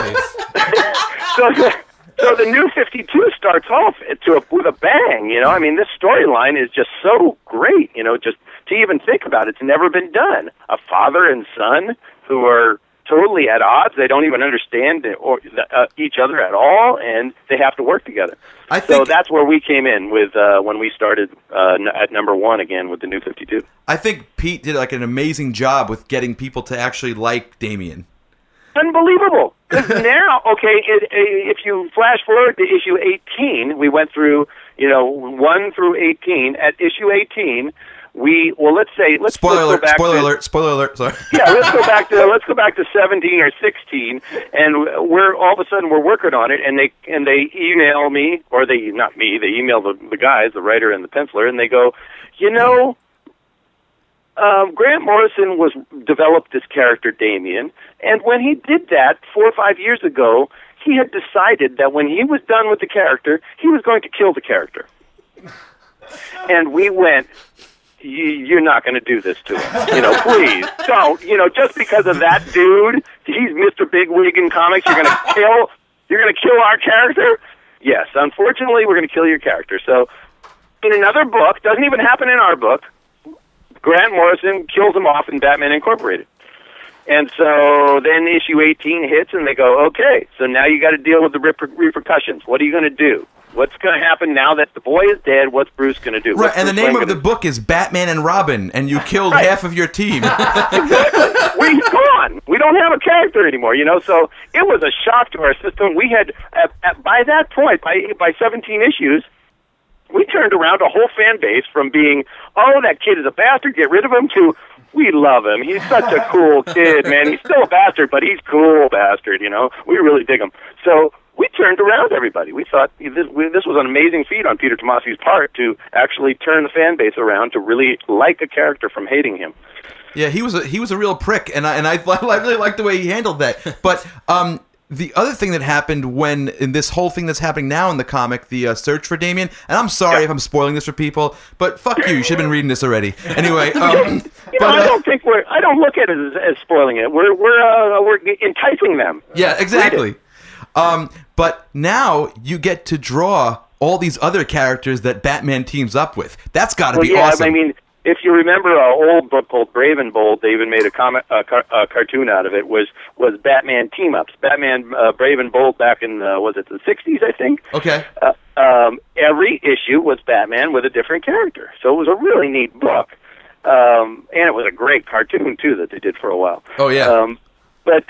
So the New 52 starts off with a bang. I mean, this storyline is just so great. Just to even think about it, it's never been done. A father and son who are totally at odds. They don't even understand each other at all, and they have to work together. So that's where we came in with when we started at number 1 again with the New 52. I think Pete did an amazing job with getting people to actually like Damian. Unbelievable. Because now, if you flash forward to issue 18, we went through, 1 through 18. At issue 18, let's spoiler alert. Sorry. Yeah, let's go back to 17 or 16, and we're all of a sudden we're working on it, and they email me, or they email the guys, the writer and the penciler, and they go, Grant Morrison developed this character, Damien, and when he did that 4 or 5 years ago, he had decided that when he was done with the character, he was going to kill the character. And we went, you're not going to do this to him. Please don't. Just because of that dude, he's Mr. Bigwig in comics, you're going to kill our character? Yes, unfortunately, we're going to kill your character. So, in another book, doesn't even happen in our book, Grant Morrison kills him off in Batman Incorporated. And so then issue 18 hits, and they go, okay, so now you got to deal with the repercussions. What are you going to do? What's going to happen now that the boy is dead? What's Bruce going to do? Right, and the name of the book is Batman and Robin, and you killed half of your team. Exactly. He's gone. We don't have a character anymore, So it was a shock to our system. We had, by that point, by 17 issues, we turned around a whole fan base from being, oh, that kid is a bastard, get rid of him, to, we love him. He's such a cool kid, man. He's still a bastard, but he's cool bastard, We really dig him. So we turned around everybody. We thought this was an amazing feat on Peter Tomasi's part to actually turn the fan base around to really like a character from hating him. Yeah, he was a real prick, and I really liked the way he handled that. But the other thing that happened in this whole thing that's happening now in the comic, the search for Damien, and I'm sorry if I'm spoiling this for people, but fuck you, you should have been reading this already. Anyway, I don't look at it as spoiling it. We're enticing them. Yeah, exactly. But now you get to draw all these other characters that Batman teams up with. That's got to be awesome. I mean, if you remember an old book called Brave and Bold, they even made a cartoon out of it, was Batman team-ups. Batman Brave and Bold back in, was it the 60s, I think? Okay. Every issue was Batman with a different character. So it was a really neat book. And it was a great cartoon, too, that they did for a while. Oh, yeah. But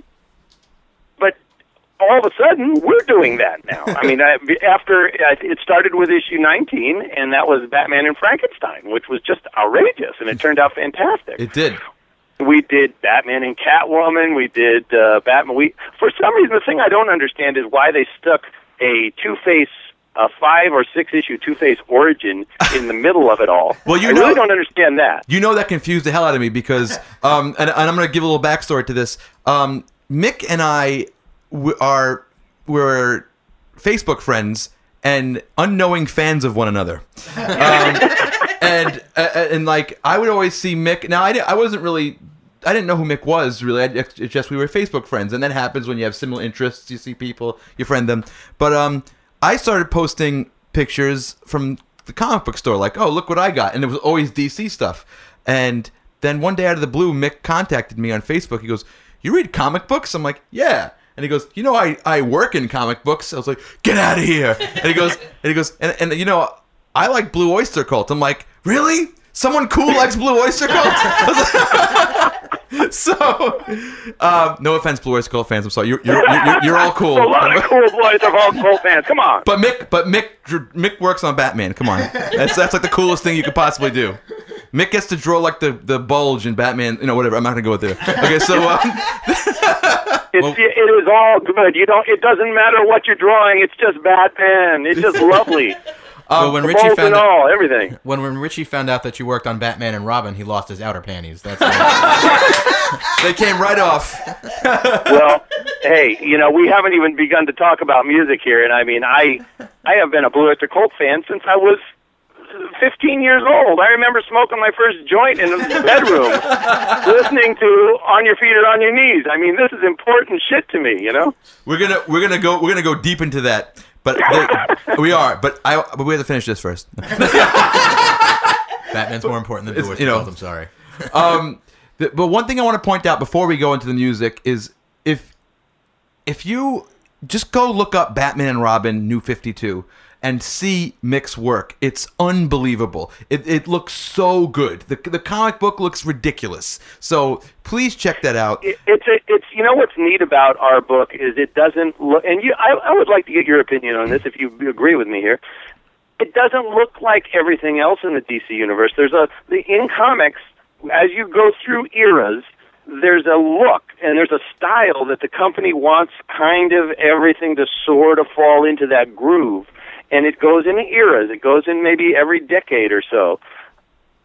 all of a sudden, we're doing that now. I mean, after it started with issue 19, and that was Batman and Frankenstein, which was just outrageous, and it turned out fantastic. It did. We did Batman and Catwoman. We did Batman. For some reason, the thing I don't understand is why they stuck a Two-Face, a 5 or 6 issue Two-Face origin in the middle of it all. Well, I really don't understand that. That confused the hell out of me because, and I'm going to give a little backstory to this. Mick and I we're Facebook friends and unknowing fans of one another, and like I would always see Mick. Now I didn't know who Mick was really. It's just we were Facebook friends, and that happens when you have similar interests. You see people, you friend them. But I started posting pictures from the comic book store, like, oh, look what I got, and it was always DC stuff. And then one day out of the blue, Mick contacted me on Facebook. He goes, "You read comic books?" I'm like, "Yeah." And he goes, I work in comic books. I was like, get out of here. And he goes, I like Blue Oyster Cult. I'm like, really? Someone cool likes Blue Oyster Cult? So, no offense, Blue Oyster Cult fans. I'm sorry. You're all cool. A lot of cool boys of all Cult fans. Come on. But Mick works on Batman. Come on. That's like the coolest thing you could possibly do. Mick gets to draw like the bulge in Batman. Whatever. I'm not gonna go with there. Okay, so. It is all good. It doesn't matter what you're drawing. It's just Batman. It's just lovely. When Richie found out everything. When Richie found out that you worked on Batman and Robin, he lost his outer panties. That's they came right off. Well, hey, we haven't even begun to talk about music here, and I mean, I have been a Blue Oyster Cult fan since I was 15 years old. I remember smoking my first joint in the bedroom, listening to "On Your Feet or On Your Knees." I mean, this is important shit to me, We're gonna go deep into that, but we are. But we have to finish this first. Batman's more important than Blue Oyster Cult. I'm sorry. But one thing I want to point out before we go into the music is if you just go look up Batman and Robin New 52. And see Mick's work. It's unbelievable. It looks so good. The comic book looks ridiculous. So please check that out. It's what's neat about our book is it doesn't look, and I would like to get your opinion on this if you agree with me here. It doesn't look like everything else in the DC universe. In comics, as you go through eras, there's a look and there's a style that the company wants kind of everything to sort of fall into that groove. And it goes in eras. It goes in maybe every decade or so.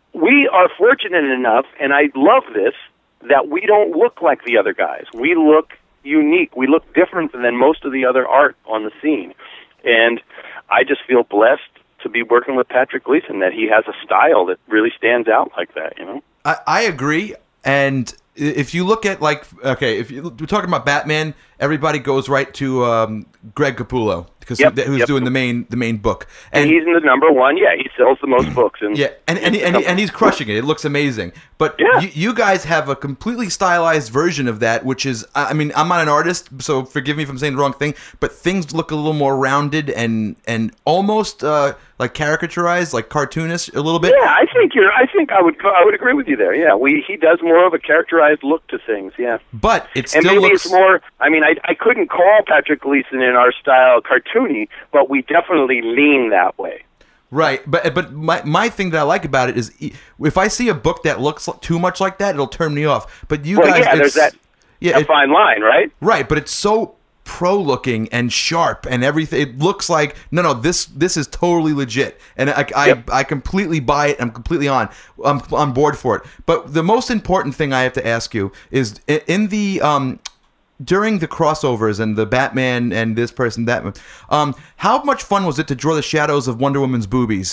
we are fortunate enough, and I love this, that we don't look like the other guys. We look unique. We look different than most of the other art on the scene. And I just feel blessed to be working with Patrick Gleason, that he has a style that really stands out like that, you know? I agree. And if you look at, like, okay, if we're talking about Batman, everybody goes right to Greg Capullo, because who's doing the main book, and he's in the number one. Yeah, he sells the most books, and and he's crushing it. It looks amazing. But you guys have a completely stylized version of that, which is, I mean, I'm not an artist, so forgive me if I'm saying the wrong thing, but things look a little more rounded and almost like caricaturized, like cartoonish a little bit. Yeah, I think I would agree with you there. Yeah, he does more of a characterized look to things. Yeah, but it still and maybe looks it's more. I mean, I couldn't call Patrick Gleason in our style cartoony, but we definitely lean that way. Right, but my thing that I like about it is if I see a book that looks too much like that, it'll turn me off. But you guys, there's that fine line, right? Right, but it's so pro-looking and sharp and everything. It looks like no, this is totally legit, and I completely buy it. I'm completely I'm on board for it. But the most important thing I have to ask you is in the during the crossovers and the Batman and this person, that how much fun was it to draw the shadows of Wonder Woman's boobies?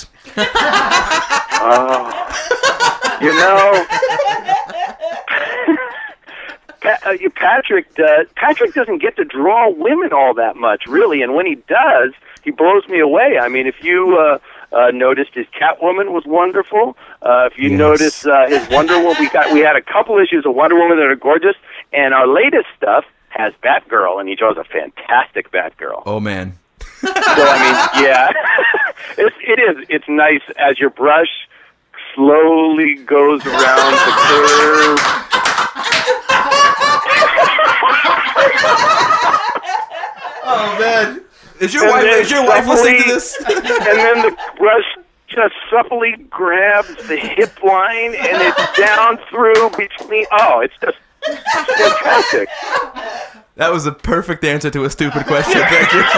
You know, Patrick doesn't get to draw women all that much, really, and when he does, he blows me away. I mean, if you noticed, his Catwoman was wonderful. If you notice his Wonder Woman, we had a couple issues of Wonder Woman that are gorgeous, and our latest stuff has Batgirl, and he draws a fantastic Batgirl. Oh man! So I mean, yeah, it is. It's nice as your brush slowly goes around the curve. Oh man! Is your wife listening to this? And then the brush just supplely grabs the hip line, and it's down through between. Oh, it's just fantastic. That was a perfect answer to a stupid question. Thank you.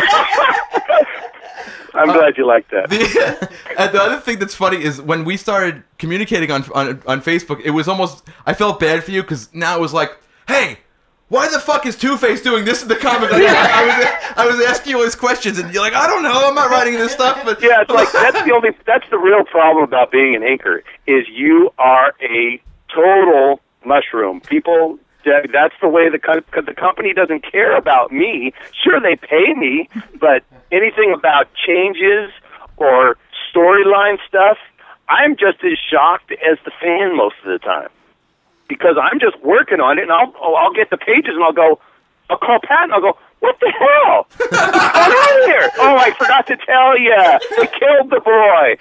I'm glad you liked that. And the other thing that's funny is when we started communicating on Facebook, it was almost, I felt bad for you because now it was like, hey, why the fuck is Two-Face doing this in the comments? I was asking you all these questions, and you're like, I don't know, I'm not writing this stuff. But yeah, it's like that's the real problem about being an inker is you are a total mushroom. People. That's the way the company doesn't care about me. Sure, they pay me, but anything about changes or storyline stuff, I'm just as shocked as the fan most of the time because I'm just working on it, and I'll get the pages and I'll call Pat and I'll go, what the hell? What's going on here? Oh, I forgot to tell you. We killed the boy.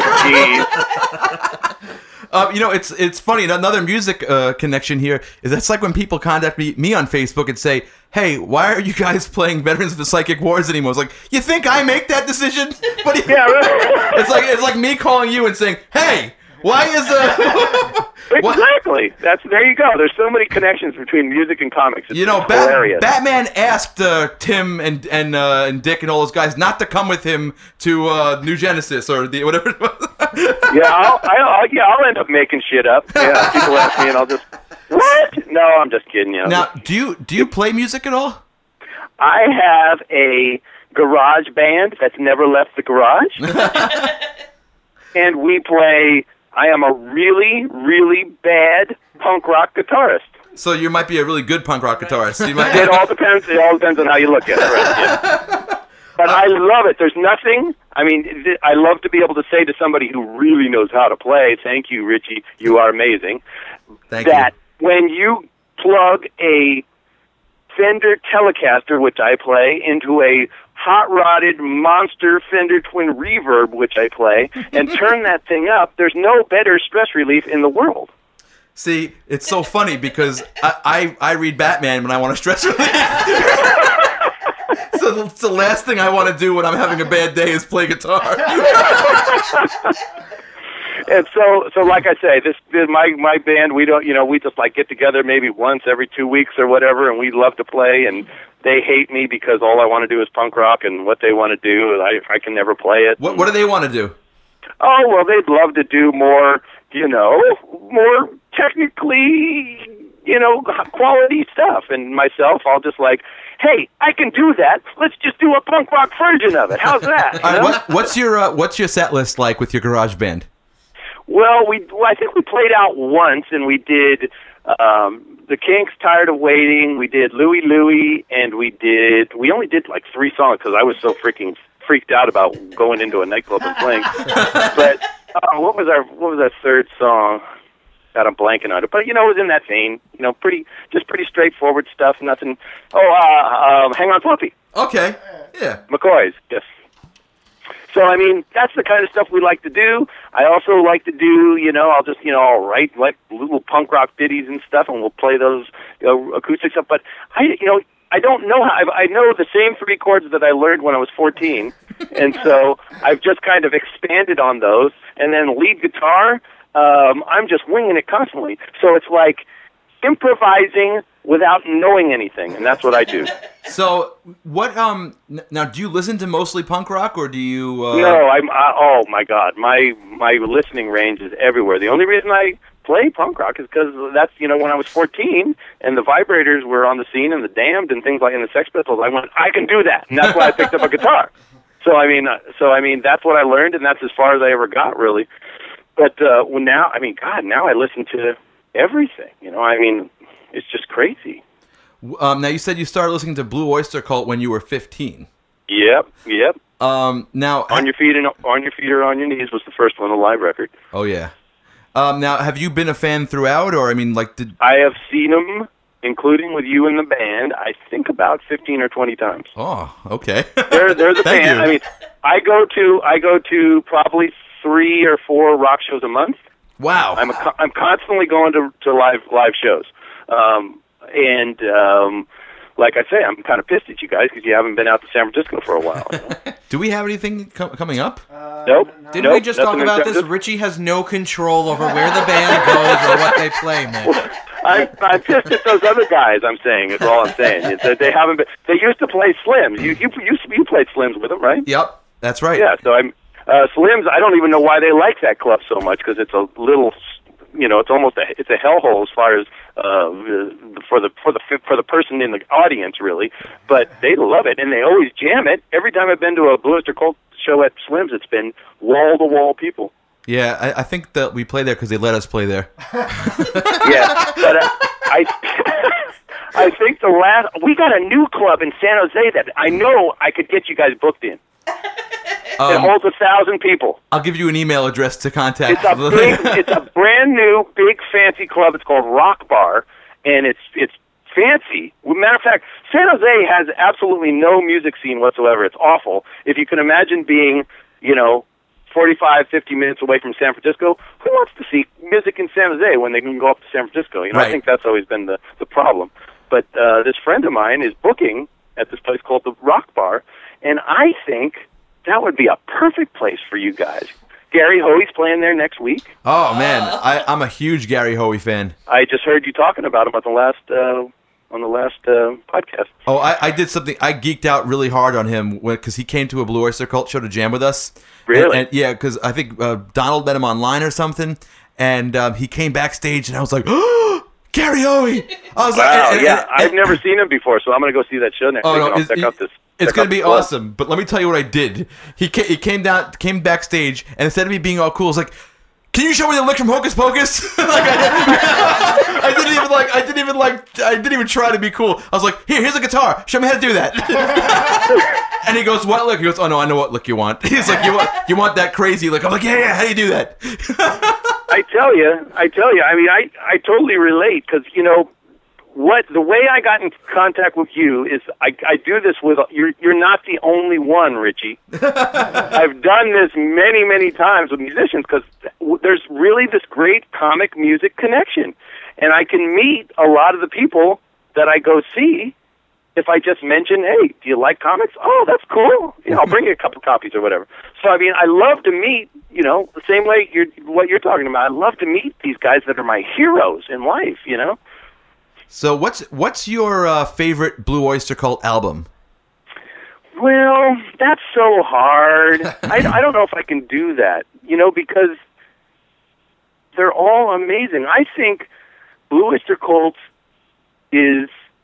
Oh, jeez. It's funny. Another music connection here is that's like when people contact me on Facebook and say, "Hey, why are you guys playing Veterans of the Psychic Wars anymore?" It's like, you think I make that decision? But yeah, right. It's like me calling you and saying, "Hey, why is Exactly. There you go. There's so many connections between music and comics. It's hilarious. Batman asked Tim and Dick and all those guys not to come with him to New Genesis or the whatever it was. Yeah, I'll end up making shit up. Yeah, people ask me and I'll just what? No, I'm just kidding you. Now, do you play music at all? I have a garage band that's never left the garage, and we play. I am a really, really bad punk rock guitarist. So you might be a really good punk rock guitarist. It all depends. It all depends on how you look at it. Right? Yeah. But I love it. There's nothing. I mean, I love to be able to say to somebody who really knows how to play, "Thank you, Richie. You are amazing." Thank you. That when you plug a Fender Telecaster, which I play, into a hot-rodded monster Fender Twin Reverb, which I play, and turn that thing up, there's no better stress relief in the world. See, it's so funny because I read Batman when I want to stress relief. So it's the last thing I want to do when I'm having a bad day is play guitar. And so like I say, my band, we just like get together maybe once every 2 weeks or whatever, and we love to play, and they hate me because all I want to do is punk rock, and what they want to do, I can never play it. What do they want to do? Oh, well, they'd love to do more more technically, quality stuff. And myself, I'll just like, hey, I can do that. Let's just do a punk rock version of it. How's that? All right, what's your set list like with your garage band? Well, I think we played out once, and we did the Kinks, Tired of Waiting. We did Louie Louie, and we only did like 3 songs because I was so freaked out about going into a nightclub and playing. But what was our third song? God, I'm blanking on it. But it was in that vein. Pretty straightforward stuff. Nothing. Hang On Flippy. Okay. Yeah. McCoy's. Yes. So, I mean, that's the kind of stuff we like to do. I also like to do, I'll just, I'll write like little punk rock ditties and stuff, and we'll play those acoustic stuff. But I don't know how. I know the same 3 chords that I learned when I was 14, and so I've just kind of expanded on those. And then lead guitar, I'm just winging it constantly. So it's like improvising without knowing anything, and that's what I do. So, what? Now, do you listen to mostly punk rock, or do you? No, oh my God, my listening range is everywhere. The only reason I play punk rock is because that's when I was 14 and the Vibrators were on the scene and the Damned and things like in the Sex Pistols. I went, I can do that, and that's why I picked up a guitar. So I mean, that's what I learned, and that's as far as I ever got, really. But now, now I listen to everything. It's just crazy. Now, you said you started listening to Blue Oyster Cult when you were 15. Yep. Now, On Your Feet or On Your Knees was the first one, a live record. Oh yeah. Now, have you been a fan throughout, or I have seen them, including with you in the band, I think about 15 or 20 times. Oh, okay. They're the Thank band. you. I mean, I go to probably 3 or 4 rock shows a month. Wow. I'm constantly going to live shows. Like I say, I'm kind of pissed at you guys because you haven't been out to San Francisco for a while. Do we have anything coming up? Nope. Didn't we just talk about this? Richie has no control over where the band goes or what they play, man. I'm pissed at those other guys. I'm saying is all I'm saying. Is that they haven't been. They used to play Slims. You played Slims with them, right? Yep, that's right. Yeah. So Slims. I don't even know why they like that club so much because it's a little. It's almost it's a hellhole as far as for the person in the audience, really. But they love it and they always jam it. Every time I've been to a Blue Oyster Cult show at Slim's, it's been wall to wall people. Yeah, I think that we play there because they let us play there. Yeah, but I think we got a new club in San Jose that I know I could get you guys booked in. It holds 1,000 people. I'll give you an email address to contact. It's a brand new, big, fancy club. It's called Rock Bar, and it's fancy. Matter of fact, San Jose has absolutely no music scene whatsoever. It's awful. If you can imagine being, 45, 50 minutes away from San Francisco, who wants to see music in San Jose when they can go up to San Francisco? Right. I think that's always been the problem. But this friend of mine is booking at this place called the Rock Bar, and I think that would be a perfect place for you guys. Gary Hoey's playing there next week. Oh man, I'm a huge Gary Hoey fan. I just heard you talking about him on the last podcast. Oh, I did something. I geeked out really hard on him because he came to a Blue Oyster Cult show to jam with us. Really? And yeah, because I think Donald met him online or something, and he came backstage, and I was like, "Oh, Gary Hoey!" I was wow, like, I've never seen him before, so I'm going to go see that show next week. No, I'll check out this. It's going to be awesome. But let me tell you what I did. He came backstage, and instead of me being all cool, I was like, "Can you show me the lick from Hocus Pocus?" I didn't even try to be cool. I was like, here's a guitar. Show me how to do that. And he goes, "What lick?" He goes, "Oh no, I know what lick you want." He's like, "You want that crazy lick?" I'm like, "Yeah. How do you do that?" I tell you. I mean, I totally relate because the way I got in contact with you is I do this with you're not the only one, Richie. I've done this many, many times with musicians because there's really this great comic music connection, and I can meet a lot of the people that I go see if I just mention, "Hey, do you like comics? Oh, that's cool. I'll bring you a couple copies or whatever." So I mean, I love to meet the same way what you're talking about. I love to meet these guys that are my heroes in life. So what's your favorite Blue Oyster Cult album? Well, that's so hard. I don't know if I can do that, because they're all amazing. I think Blue Oyster Cult is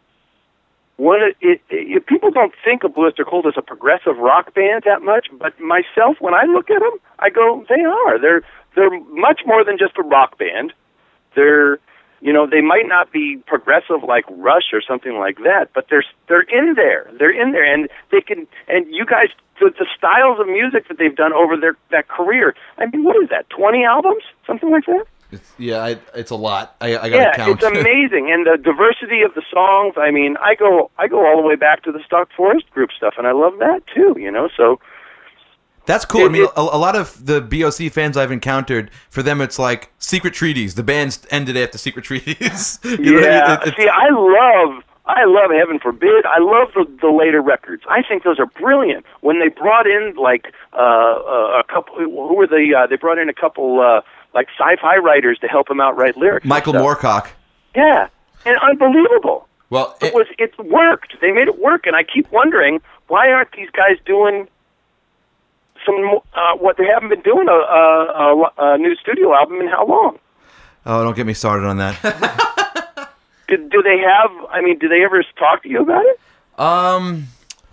people don't think of Blue Oyster Cult as a progressive rock band that much, but myself, when I look at them, I go, they are. They're much more than just a rock band. They're, they might not be progressive like Rush or something like that, but they're in there. They're in there, and they can. And you guys, the styles of music that they've done over that career. I mean, what is that? 20 albums, something like that. It's a lot. I gotta count. It's amazing, and the diversity of the songs. I mean, I go all the way back to the Stock Forest Group stuff, and I love that too. So that's cool. I mean, a lot of the BOC fans I've encountered, for them, it's like Secret Treaties. The band's ended after Secret Treaties. See, I love Heaven Forbid. I love the later records. I think those are brilliant. When they brought in like a couple, who were they brought in a couple. Like sci-fi writers to help him out write lyrics. Michael Moorcock. Yeah, and unbelievable. Well, it worked. They made it work, and I keep wondering why aren't these guys doing some what they haven't been doing a new studio album in how long? Oh, don't get me started on that. Do they have? I mean, do they ever talk to you about it? I'm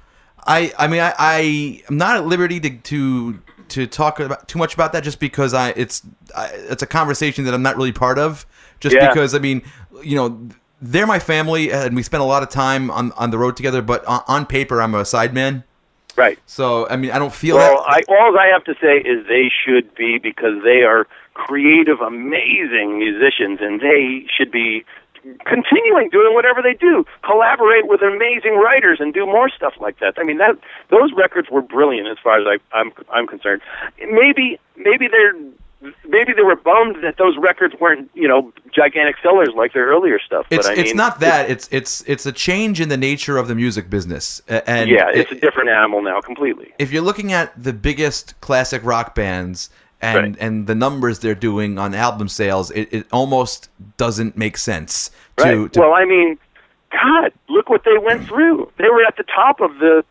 not at liberty to talk about too much about that, just because it's a conversation that I'm not really part of. Just because, I mean, they're my family, and we spend a lot of time on the road together. But on paper, I'm a sideman. Right. So, I mean, I don't feel all I have to say is they should be, because they are creative, amazing musicians, and they should be continuing doing whatever they do, collaborate with amazing writers and do more stuff like that. I mean, those records were brilliant as far as I'm concerned. Maybe they were bummed that those records weren't, gigantic sellers like their earlier stuff. But it's not that. It's a change in the nature of the music business. And it's a different animal now completely. If you're looking at the biggest classic rock bands and the numbers they're doing on album sales, it almost doesn't make sense. Well, I mean, God, look what they went through. They were at the top of the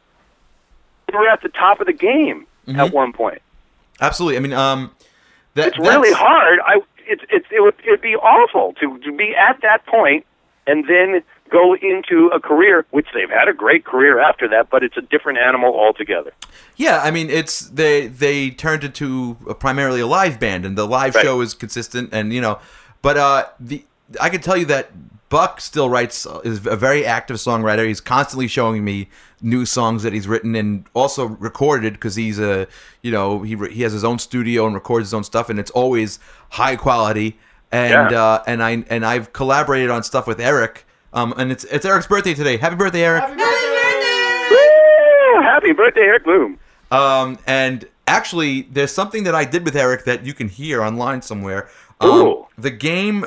game at one point. Absolutely. I mean, it's really hard. It'd be awful to be at that point and then go into a career, which they've had a great career after that, but it's a different animal altogether. Yeah, I mean, they turned it to primarily a live band, and the live show is consistent, and but I can tell you that Buck still is a very active songwriter. He's constantly showing me new songs that he's written and also recorded, because he's he has his own studio and records his own stuff, and it's always high quality. And I've collaborated on stuff with Eric. And it's Eric's birthday today. Happy birthday, Eric! Happy birthday! Woo! Happy birthday, Eric Bloom! And actually, there's something that I did with Eric that you can hear online somewhere. The game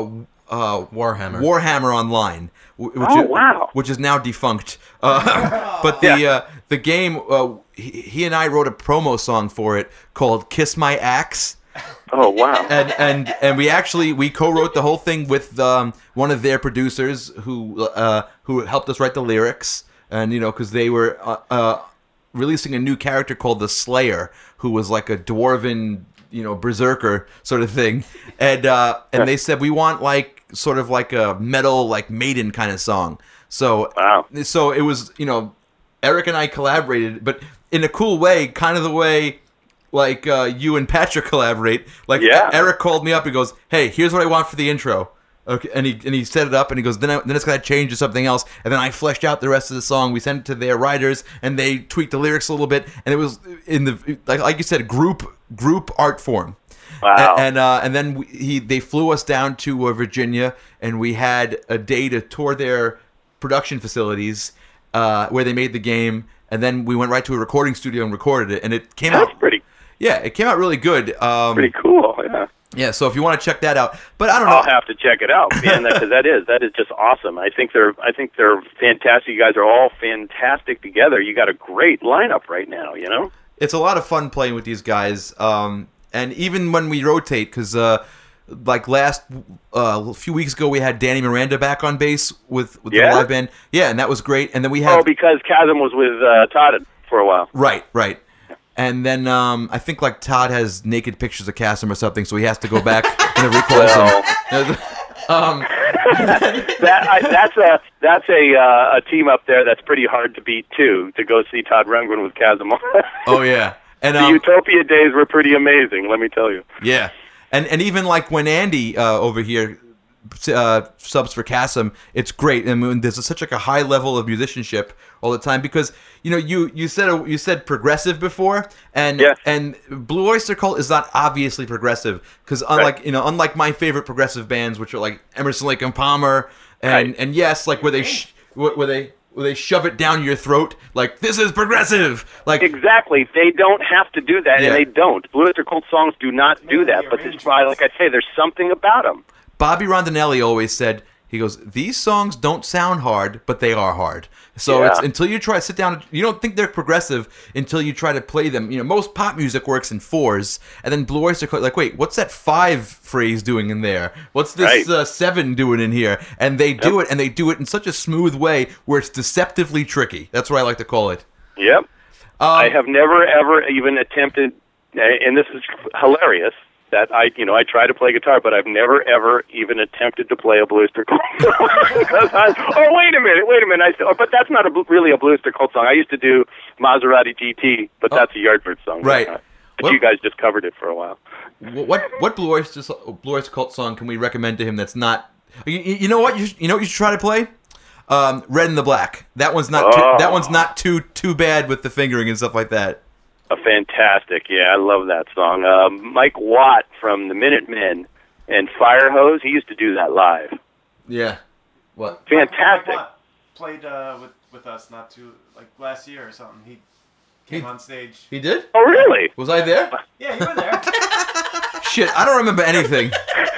Warhammer Online, which is now defunct. But the game, he and I wrote a promo song for it called "Kiss My Axe." Oh wow! And we co-wrote the whole thing with one of their producers who helped us write the lyrics, and because they were releasing a new character called the Slayer, who was like a dwarven berserker sort of thing, and they said we want like sort of like a metal like Maiden kind of song. So so it was Eric and I collaborated, but in a cool way, kind of the way like you and Patrick collaborate. Like Eric called me up. He goes, "Hey, here's what I want for the intro." Okay, and he set it up, and he goes, then it's got to change to something else, and then I fleshed out the rest of the song. We sent it to their writers, and they tweaked the lyrics a little bit, and it was in the like you said, group art form. Wow! And then they flew us down to Virginia, and we had a day to tour their production facilities where they made the game, and then we went right to a recording studio and recorded it, and it came out pretty. Yeah, it came out really good. Pretty cool. Yeah. Yeah, so if you want to check that out, but I don't know. I'll have to check it out, man. Because that is just awesome. I think they're fantastic. You guys are all fantastic together. You got a great lineup right now. It's a lot of fun playing with these guys, and even when we rotate, because like a few weeks ago we had Danny Miranda back on bass with the live band. Yeah, and that was great. And then we had because Chasm was with Todd for a while. Right. And then I think like Todd has naked pictures of Kasim or something, so he has to go back and recalls them. That's a team up there that's pretty hard to beat too. To go see Todd Rundgren with Kasim. Oh yeah, and the Utopia days were pretty amazing. Let me tell you. Yeah, and even like when Andy over here subs for Kasim, it's great. I mean, there's such like a high level of musicianship all the time because you said progressive before, and Blue Oyster Cult is not obviously progressive because unlike my favorite progressive bands, which are like Emerson, Lake and Palmer, and yes, like where they shove it down your throat, like this is progressive, like exactly. They don't have to do that, and they don't. Blue Oyster Cult songs do not do that, but it's why, like I say, there's something about them. Bobby Rondinelli always said, he goes, these songs don't sound hard, but they are hard. So it's until you try to sit down, you don't think they're progressive until you try to play them. Most pop music works in 4s, and then Blue Oyster Cult, like, wait, what's that 5 phrase doing in there? What's this 7 doing in here? And they do it, and they do it in such a smooth way where it's deceptively tricky. That's what I like to call it. Yep. I have never, ever even attempted, and this is hilarious, that I try to play guitar, but I've never ever even attempted to play a Blue Oyster Cult song. Wait a minute! But that's not really a Blue Oyster Cult song. I used to do Maserati GT, but that's a Yardbird song, right? But you guys just covered it for a while. What Blue Oyster Cult song can we recommend to him that's not? You know what? You should try to play. Red and the Black. That one's not too bad with the fingering and stuff like that. Fantastic. Yeah, I love that song. Mike Watt from the Minutemen and Firehose, he used to do that live. Yeah. What? Fantastic. Mike Watt played with us last year or something. He came on stage. He did? Oh, really? Was I there? Yeah, you were there. Shit, I don't remember anything.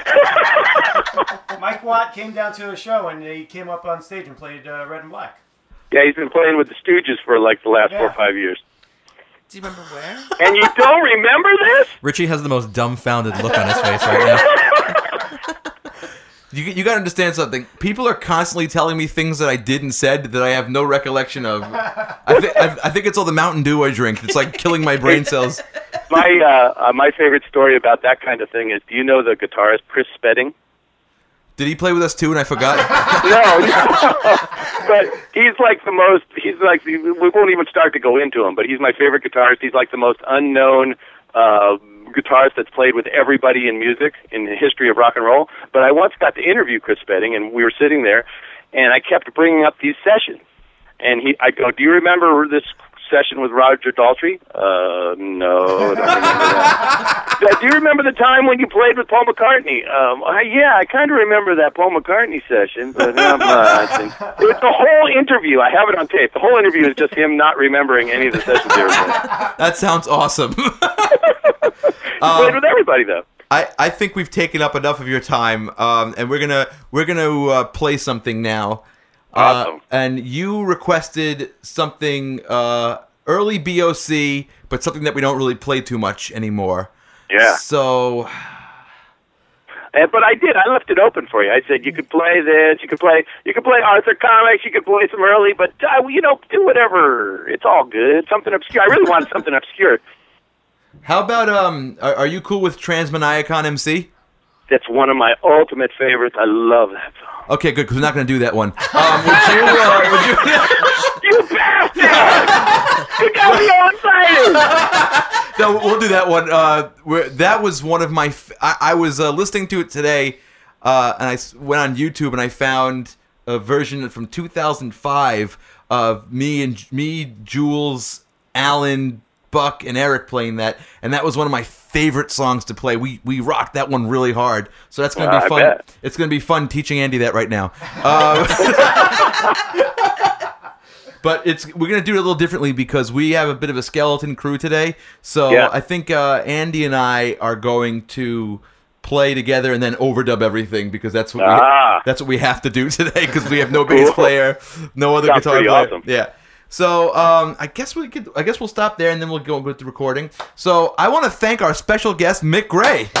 Mike Watt came down to a show and he came up on stage and played Red and Black. Yeah, he's been playing with the Stooges for like the last 4 or 5 years. Do you remember where? And you don't remember this? Richie has the most dumbfounded look on his face right now. You got to understand something. People are constantly telling me things that I did and said that I have no recollection of. I think it's all the Mountain Dew I drink. It's like killing my brain cells. My favorite story about that kind of thing is, do you know the guitarist Chris Spedding? Did he play with us too and I forgot? No. But we won't even start to go into him, but he's my favorite guitarist. He's like the most unknown guitarist that's played with everybody in music in the history of rock and roll. But I once got to interview Chris Spedding, and we were sitting there, and I kept bringing up these sessions. And I go, do you remember this session with Roger Daltrey? No, I don't remember that. Do you remember the time when you played with Paul McCartney? Yeah, I kind of remember that Paul McCartney session, but not much. And it's the whole interview. I have it on tape. The whole interview is just him not remembering any of the sessions he ever played. That sounds awesome. Played with everybody, though. I think we've taken up enough of your time, and we're gonna play something now. Awesome. And you requested something early BOC, but something that we don't really play too much anymore. Yeah. So. But I did. I left it open for you. I said you could play this. You could play Arthur Comics. You could play some early, but do whatever. It's all good. Something obscure. I really wanted something obscure. How about are you cool with Transmaniacon MC? That's one of my ultimate favorites. I love that song. Okay, good, because we're not going to do that one. You bastard! You got me all excited! No, we'll do that one. That was one of my... I was listening to it today, and I went on YouTube, and I found a version from 2005 of me, Jules, Alan, Buck, and Eric playing that, and that was one of my favorite songs to play. We rocked that one really hard, so that's going to be fun. Bet. It's going to be fun teaching Andy that right now. But we're going to do it a little differently because we have a bit of a skeleton crew today. So yeah. I think Andy and I are going to play together and then overdub everything because that's what we have to do today because we have no bass player, no other guitar player. Awesome. Yeah. So I guess we'll stop there and then we'll go with the recording. So I want to thank our special guest Mick Gray.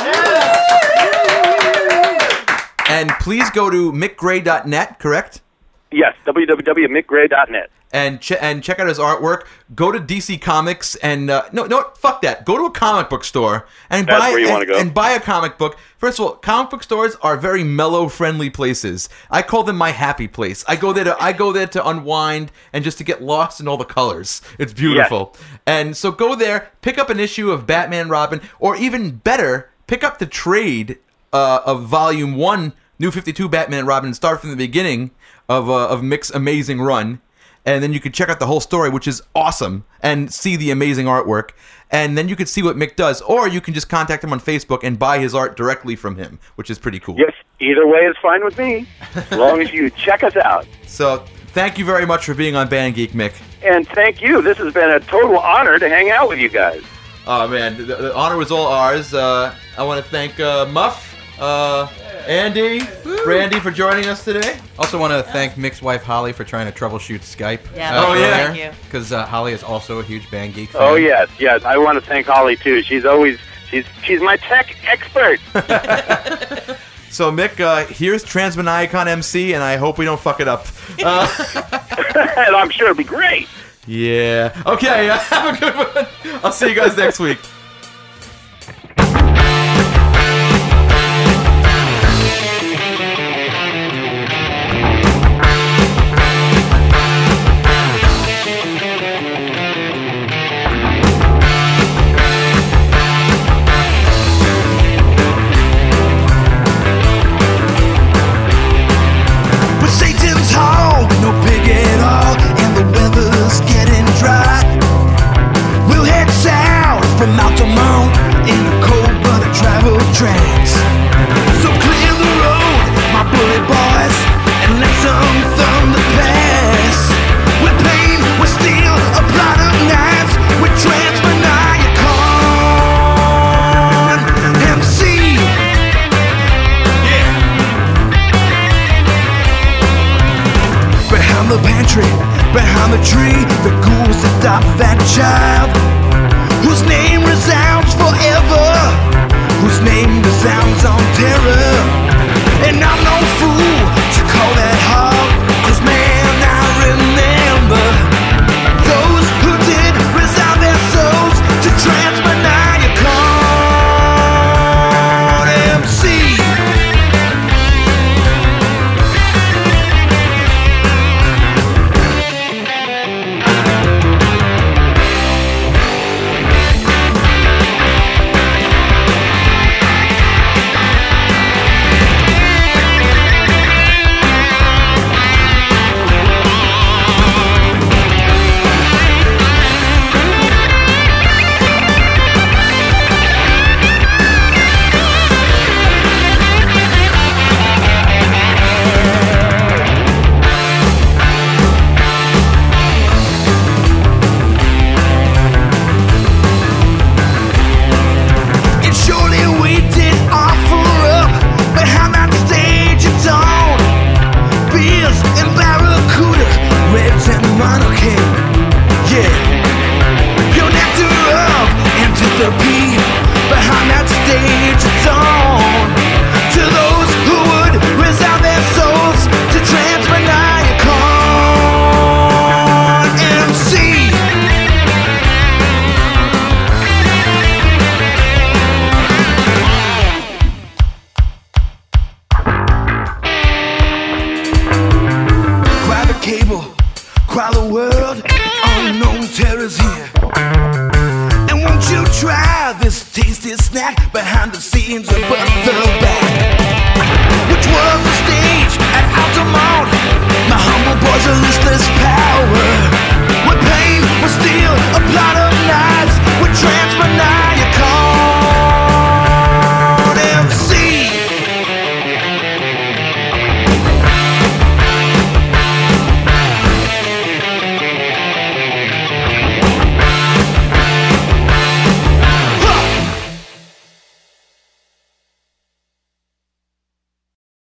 And please go to mickgray.net, correct? Yes, www.mickgray.net. and check out his artwork. Go to DC Comics and no, fuck that. Go to a comic book store and That's where you wanna go. and buy a comic book. First of all, comic book stores are very mellow-friendly places. I call them my happy place. I go there to unwind and just to get lost in all the colors. It's beautiful. Yes. And so go there, pick up an issue of Batman Robin, or even better, pick up the trade of Volume 1, New 52 Batman Robin, start from the beginning of Mick's amazing run. And then you can check out the whole story, which is awesome, and see the amazing artwork. And then you can see what Mick does. Or you can just contact him on Facebook and buy his art directly from him, which is pretty cool. Yes, either way is fine with me, as long as you check us out. So thank you very much for being on Band Geek, Mick. And thank you. This has been a total honor to hang out with you guys. Oh, man, the honor was all ours. I want to thank Muff, Andy, Brandy for joining us today. Also want to thank Mick's wife Holly for trying to troubleshoot Skype. Yeah. Oh, yeah. Thank you. Because Holly is also a huge Band Geek fan. Oh, yes. I want to thank Holly, too. She's my tech expert. So, Mick, here's Transmaniacon MC, and I hope we don't fuck it up. And I'm sure it'll be great. Yeah. Okay, have a good one. I'll see you guys next week. With Satan's hog, no pig at all, and the weather's getting dry. We'll head south from Altamont in a cold but a travel trance. So clear the road, my bullet boys, and let some thunder pass. With pain, with steel, a plot of knives, with Transmaniacon MC. Behind the pantry, behind the tree, the ghouls adopt that child, whose name resounds forever, whose name resounds on terror. And I'm no fool to call that hog, 'cause man, I remember those who did resound their souls to Transmaniacon MC. And surely we did offer up behind that stage at dawn. Beers and Barracuda, Reds and Monarchy. Yeah. Pure nectar of antipathy behind that stage at dawn. To those who would resound their souls to Transmaniacon MC. Cry the cable, cry the world, unknown terrors here. And won't you try this tasty snack behind the scenes of